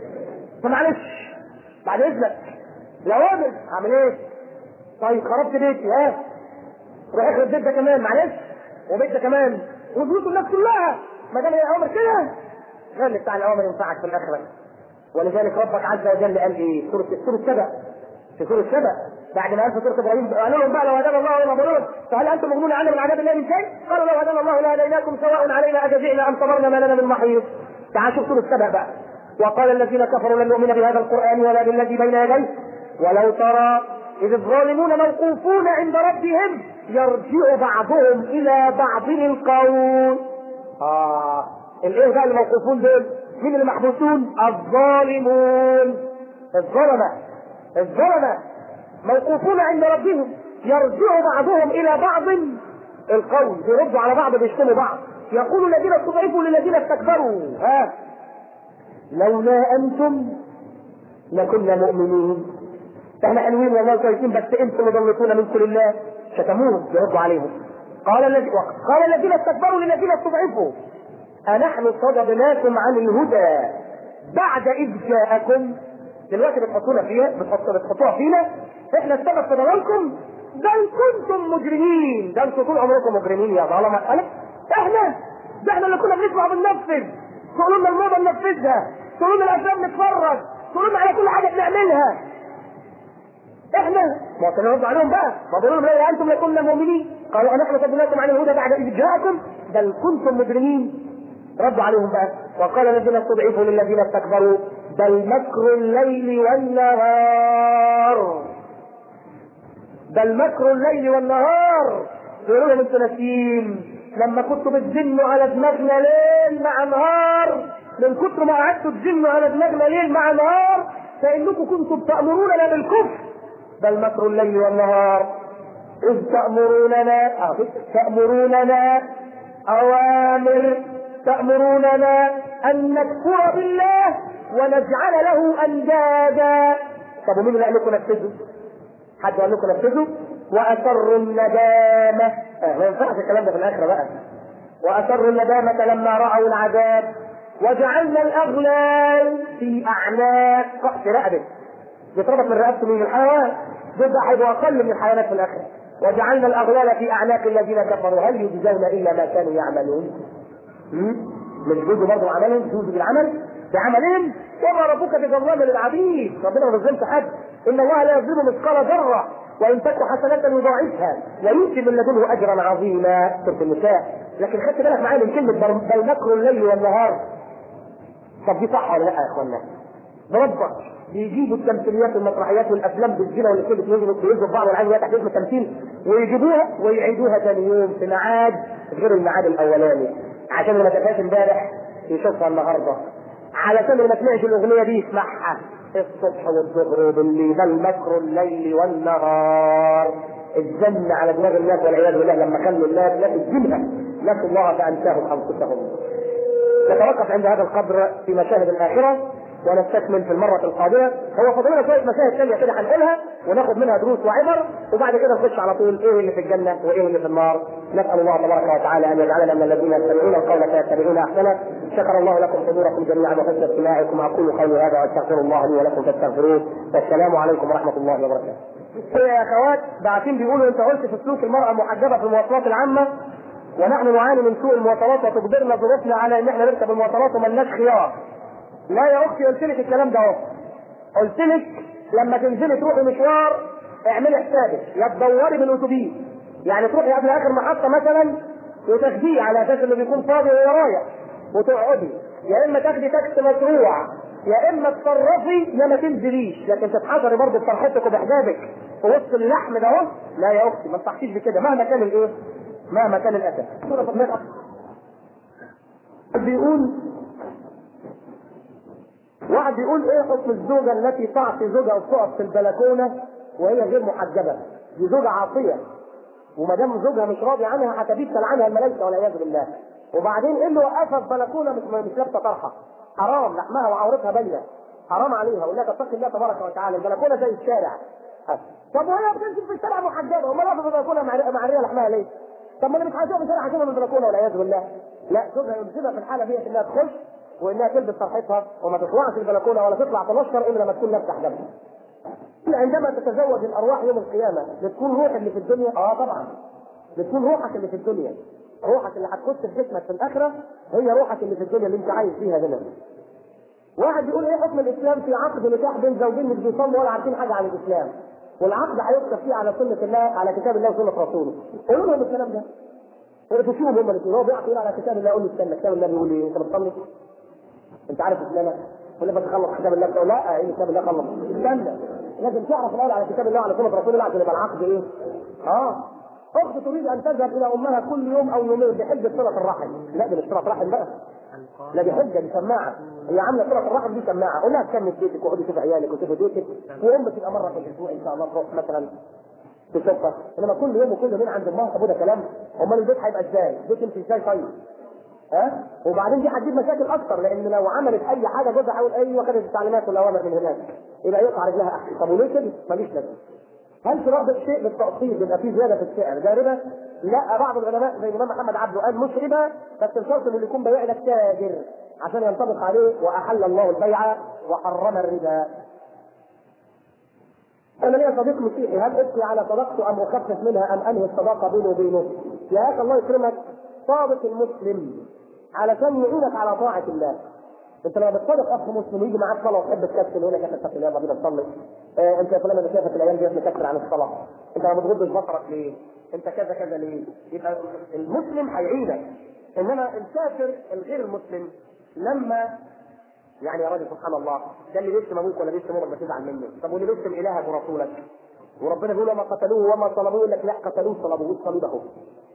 فمعلش بعد اذنك الاوامر اعمل ايه؟ طيب خربت بيتي، ها روح اخرب بيت ده كمان، معلش وبيت ده كمان وبيوت الناس كلها، ما دام هي اوامر كده غير بتاع الاوامر ينفعك في الاخره. ولذلك ربك عز وجل قال ايه؟ سوره سوره سبأ، في سوره سبأ بعد ما قال في سوره ابراهيم قالوا لهم بقى لو هدانا الله ولا ضرورا فهل انتم مغنون عنا من عذاب الله من شيء؟ قالوا لو هدانا الله لهديناكم سواء علينا اجزعنا ام صبرنا ما لنا من محيص. تعال شوف سوره سبأ بقى. وقال الذين كفروا لن نؤمن بهذا القران ولا بالذي بين يديه ولو ترى إذ الظالمون موقوفون عند ربهم يرجع بعضهم إلى بعض القول. آه الإيه بقى اللي موقوفون دول؟ مين اللي محبوسون؟ الظالمون، الظلمة، الظلمة موقوفون عند ربهم يرجع بعضهم إلى بعض القول، بيردوا على بعض بيشتموا بعض. يقول الذين استضعفوا للذين استكبروا ها لولا أنتم لكنا مؤمنين. احنا حلوين والله كويسين بس انتم مضلتون منكم لله. شتموهم يردوا عليهم. قال الذي قال الذين استكبروا للذين استضعفوا أنحن صددناكم عن الهدى بعد إذ جاءكم. دلوقتي بتحطونا فيها بتحطوا بتحطوها فينا احنا السبب في ضلالكم، بل كنتم مجرمين. ده انتم طول عمركم مجرمين يا ظلمة. احنا ده احنا اللي كنا بنسمع بننفذ، تقولوا لنا الموضة ننفذها، تقولوا لنا الافلام نتفرج، تقولوا لنا على كل حاجة بنعملها. احنا ما تنرد عليهم بقى، ما بيقولوا لا انتم لكنا مؤمنين. قالوا نحن صدناكم عن الهدى بعد اذ جاءكم بل كنتم مجرمين. ردوا عليهم بقى. وقال الذين استضعفوا للذين استكبروا بل مكر الليل والنهار، بل مكر الليل والنهار. يقولوا لهم انتوا ناسيين لما كنتوا بتزنوا على دماغنا ليل مع نهار، من كتر ما قعدتوا تزنوا على دماغنا ليل مع نهار فانكم كنتم تأمروننا بالكفر. بل مكر الليل والنهار إذ تأمروننا تأمروننا أوامر تأمروننا أن نكفر بالله ونجعل له أندادا. طب ومين اللي قال لكم نفذوا؟ حد قال لكم نفذوا؟ وأسروا الندامة. آه ما ينفعش الكلام ده في الآخرة بقى. وأسروا الندامة لما رأوا العذاب وجعلنا الأغلال في أعناق في رقبة، يتربط من رقبته من الحيوان، دول هيبقوا أقل من الحيوانات في الآخرة. وجعلنا الأغلال في أعناق الذين كفروا هل يجزون إلا ما كانوا يعملون. مش جزء برضه عملهم، جزء بالعمل بعملهم. وما ربك بظلام للعبيد، ربنا ما بيظلمش حد. إن الله لا يظلم مثقال ذرة وإن تك حسنة يضاعفها ويؤتي من لدنه أجرا عظيما. سورة النساء. لكن خدت بالك معايا من كلمة بل مكر الليل والنهار. طب دي صح ولا لا يا إخوانا؟ بربك بيجيبوا التمثيليات والمسرحيات والافلام بالزنا واللي كده بيجوا بعض والعيال تحت اسم التمثيل ويجيبوها ويعيدوها ثاني يوم في ميعاد غير الميعاد الاولاني عشان اللي ما شافهاش امبارح يشوفها النهارده، علشان اللي ما سمعش الاغنيه دي يسمعها الصبح والظهر وبالليل. بل مكر الليل والنهار. الزن على دماغ الناس والعياذ بالله لما خلوا الناس لا تسجنها نسوا الله فانساهم انفسهم. نتوقف عند هذا القدر في مشاهد الاخره ونستكمل في المرة القادمة. هو فضلنا شوية مشاهد ثانية كده هنقولها وناخد منها دروس وعبر وبعد كده نخش على طول ايه اللي في الجنة وايه اللي في النار. نسأل الله تبارك وتعالى ان يجعلنا من الذين يستمعون القول فيتبعون احسنه. شكر الله لكم حضوركم جميعا وحسن استماعكم. اقول قولي هذا واستغفر الله لي ولكم فاستغفروه والسلام عليكم ورحمة الله وبركاته. يا اخوات باعتين بيقولوا انت قلت في سلوك المرأة محجبة في المواصلات العامة ونحن نعاني من سوء المواصلات وتجبرنا ظروفنا على ان احنا نركب المواصلات وملناش خيار. لا يا اختي قلت لك الكلام ده اهو. قلت لك لما تنزلي تروحي مشوار اعملي حسابك يا تدوري بالاتوبيس، يعني تروحي قبل اخر محطه مثلا وتاخديه على اساس انه بيكون فاضي وهو رايح وتقعدي، يا اما تاخدي تاكسي مشروع يا اما تصرفي يا ما تنزليش، لكن تتحضري برضه بفرحتك وبحجابك في وسط اللحم ده اهو. لا يا اختي ما تصحيش بكده مهما كان الايه؟ مهما كان الاسد. بيقول واحد بيقول ايه حكم الزوجه التي تعصي زوجها وتقف في البلكونه وهي غير محجبه؟ دي زوجه عاصيه، وما دام زوجها مش راضي عنها هتبيت تلعنها الملائكه والعياذ بالله. وبعدين ايه اللي وقفها في بلكونه مش مش لابسه طرحه؟ حرام، لحمها وعورتها باينه، حرام عليها. ولا تتقي الله تبارك وتعالى، البلكونه زي الشارع. طب وهي بتنزل في الشارع محجبه، امال واقفه في البلكونه معريه لحمها ليه؟ طب ما انا مش عايزها في الشارع هشوفها من البلكونه والعياذ بالله. لا، زوجها يلزمها في الحاله ديت انها تخش وانها تلبس طرحتها وما تطلعش البلكونه ولا تطلع تنشر الا لما تكون لابسه حجابها. عندما تتزوج الارواح يوم القيامه بتكون روح اللي في الدنيا؟ اه طبعا بتكون روحك اللي في الدنيا. روحك اللي هتخش في جسمك في الاخره هي روحك اللي في الدنيا اللي انت عايش فيها هنا. واحد بيقول ايه حكم الاسلام في عقد نكاح بين زوجين مش بيصلوا ولا عارفين حاجه عن الاسلام، والعقد هيكتب فيه على سنه الله، على كتاب الله وسنه رسوله. قولوا لهم الكلام ده. تشوفوا هم الاثنين، هو بيعقد على كتاب الله، يقول له استنى كتاب الله بيقول ايه؟ انت بتصلي؟ انت عارف اسلامك؟ ولا بتخلص كتاب الله؟ تقول لا ايه كتاب الله خلص. استنى، لازم تعرف الاول على كتاب الله وعلى سنه رسول الله عشان يبقى العقد ايه؟ اه اخت تريد ان تذهب الى امها كل يوم او يومين بحجه صله الرحم. لا دي مش صله رحم بقى، لا دي حجه، دي سماعه. هي عامله صله الرحم دي سماعه. قول لها تكمل بيتك وقعدي شوفي عيالك وشوفي بيتك، وامك تبقى مره في الاسبوع ان شاء الله تروح مثلا تشوفها. انما كل يوم وكل يومين عند امها، طب ده كلام؟ امال البيت هيبقى ازاي؟ البيت يمشي ازاي طيب؟ ها؟ وبعدين دي هتجيب مشاكل اكثر، لان لو عملت اي حاجه جوزها هيقول ايوه خدت التعليمات والاوامر من هناك، يبقى يقطع رجلها احسن. طب وليه كده؟ ماليش لازمه. هل شراء الشيء بالتقسيط بيبقى فيه زياده في السعر ده ربا؟ لا، بعض العلماء زي الامام محمد عبده قال مش ربا، بس الشرط انه يكون بيع لك تاجر عشان ينطبق عليه واحل الله البيع وحرم الربا. انا ليا صديق مسيحي، هل ابقي على صداقته ام اخفف منها ام انهي الصداقه بيني وبينه؟ يا اخي الله يكرمك، صادق المسلم علشان يعينك على طاعه الله. انت لما بتصادق اخ مسلم ويجي معاك صلاه وتحب تكسل يقول لك يا اخي اتق الله يلا بينا نصلي. آه انت يا فلان انا شايفك الايام دي مكسل عن الصلاه، انت ما بتغضش بصرك ليه؟ انت كذا كذا ليه؟ يبقى المسلم هيعينك. انما الكافر الغير المسلم لما يعني يا راجل سبحان الله، ده اللي بيشتم ابوك ولا بيشتم امك بتزعل منه، طب واللي بيشتم الهك ورسولك؟ وربنا بيقول وما قتلوه وما صلبوه، يقول لك لا قتلوه صلبوه صليبه.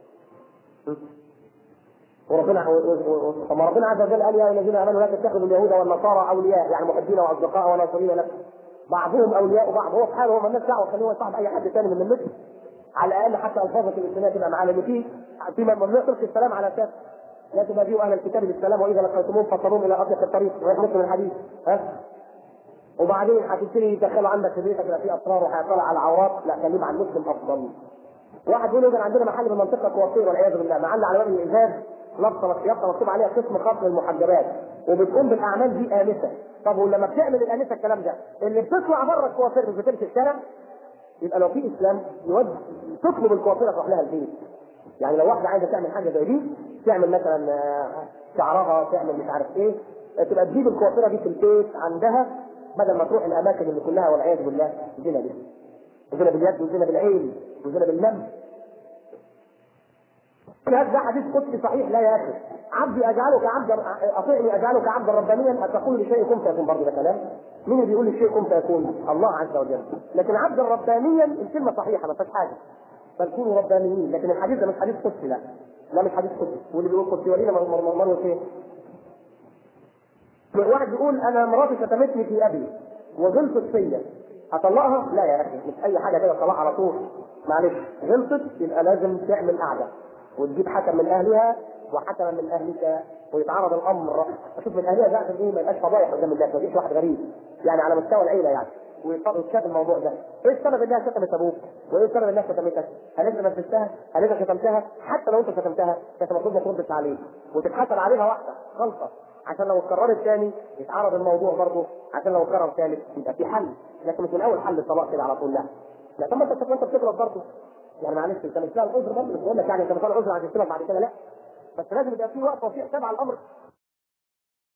وربنا ثم ربنا عز وجل قال يا الذين امنوا لا تتخذوا اليهود والنصارى اولياء، يعني محبين واصدقاء وناصرين لكم بعضهم اولياء بعض. هو في حاله هو مالناش دعوه، خليه يصاحب اي حد ثاني من المسلم على الاقل حتى الفاظك الاسلاميه تبقى معاه، لان في في ممنوع ترك السلام على اساس لا تبادئوا اهل الكتاب بالسلام واذا لقيتموهم فصلوهم الى اضيق الطريق، ويحملكم الحديث ها. وبعدين هتبتدي يدخلوا عندك في بيتك يبقى في اسرار وهيطلع على العورات، لا خليه مع المسلم افضل. واحد بيقول كان عندنا محل بالمنطقه كوافير والعياذ بالله، محل على باب الازاز لفظه يبقى مكتوب عليها قسم خاص للمحجبات وبتقوم بالاعمال دي انسه. طب ولما بتعمل الانسه الكلام ده اللي بتطلع بره الكوافير مش بتمشي الشارع؟ يبقى لو في اسلام يود تطلب الكوافيره تروح لها البيت. يعني لو واحده عايزه تعمل حاجه زي دي، تعمل مثلا شعرها، تعمل مش عارف ايه، تبقى تجيب الكوافيره دي في البيت عندها بدل ما تروح الاماكن اللي كلها والعياذ بالله زنا بها، زنا باليد وزنا بالعين وزنا باللمس. هذا حديث قدسي صحيح. لا يا اخي، عبدي اجعلك عبدا اطيعني اجعلك عبدا ربانيا اتقول لشيء كن فيكون. برضه ده كلام مين اللي بيقول للشيء كن فيكون؟ الله عز وجل. لكن عبدا ربانيا الكلمه صحيحه ما فيهاش حاجه، بل كونوا ربانيين. لكن الحديث ده مش حديث قدسي، لا لا مش حديث قدسي. واللي بيقول قدسي ولينا مروه فين؟ واحد بيقول انا مراتي شتمتني في ابي وغلطت فيا اطلقها؟ لا يا اخي، مش اي حاجه كده طلاق على طول. معلش غلطت يبقى لازم تعمل قعده وتجيب حكم من اهلها وحكما من اهلك ويتعرض الامر. اشوف من اهلها ده عشان ايه ما يبقاش فضايح قدام الناس، ما يجيش واحد غريب يعني على مستوى العيله يعني ويتشاف الموضوع ده. ايه السبب انها شتمت ابوك؟ وايه السبب انها شتمتك؟ هل انت نفذتها؟ هل انت شتمتها؟ حتى لو انت شتمتها كانت المفروض ما تردش عليك وتتحاسب عليها واحده غلطه، عشان لو اتكررت ثاني يتعرض الموضوع برضه، عشان لو اتكرر ثالث يبقى في حل. لكن مش من اول حل الطلاق كده على طول، لا لا. طب ما انت انت بتغلط برضه يعني، معلش انت مش لاقي العذر برضه، مش بقول لك يعني انت مش لاقي العذر عشان تسيبك بعد كده، لا، بس لازم يبقى في وقفه وفي حساب على الامر.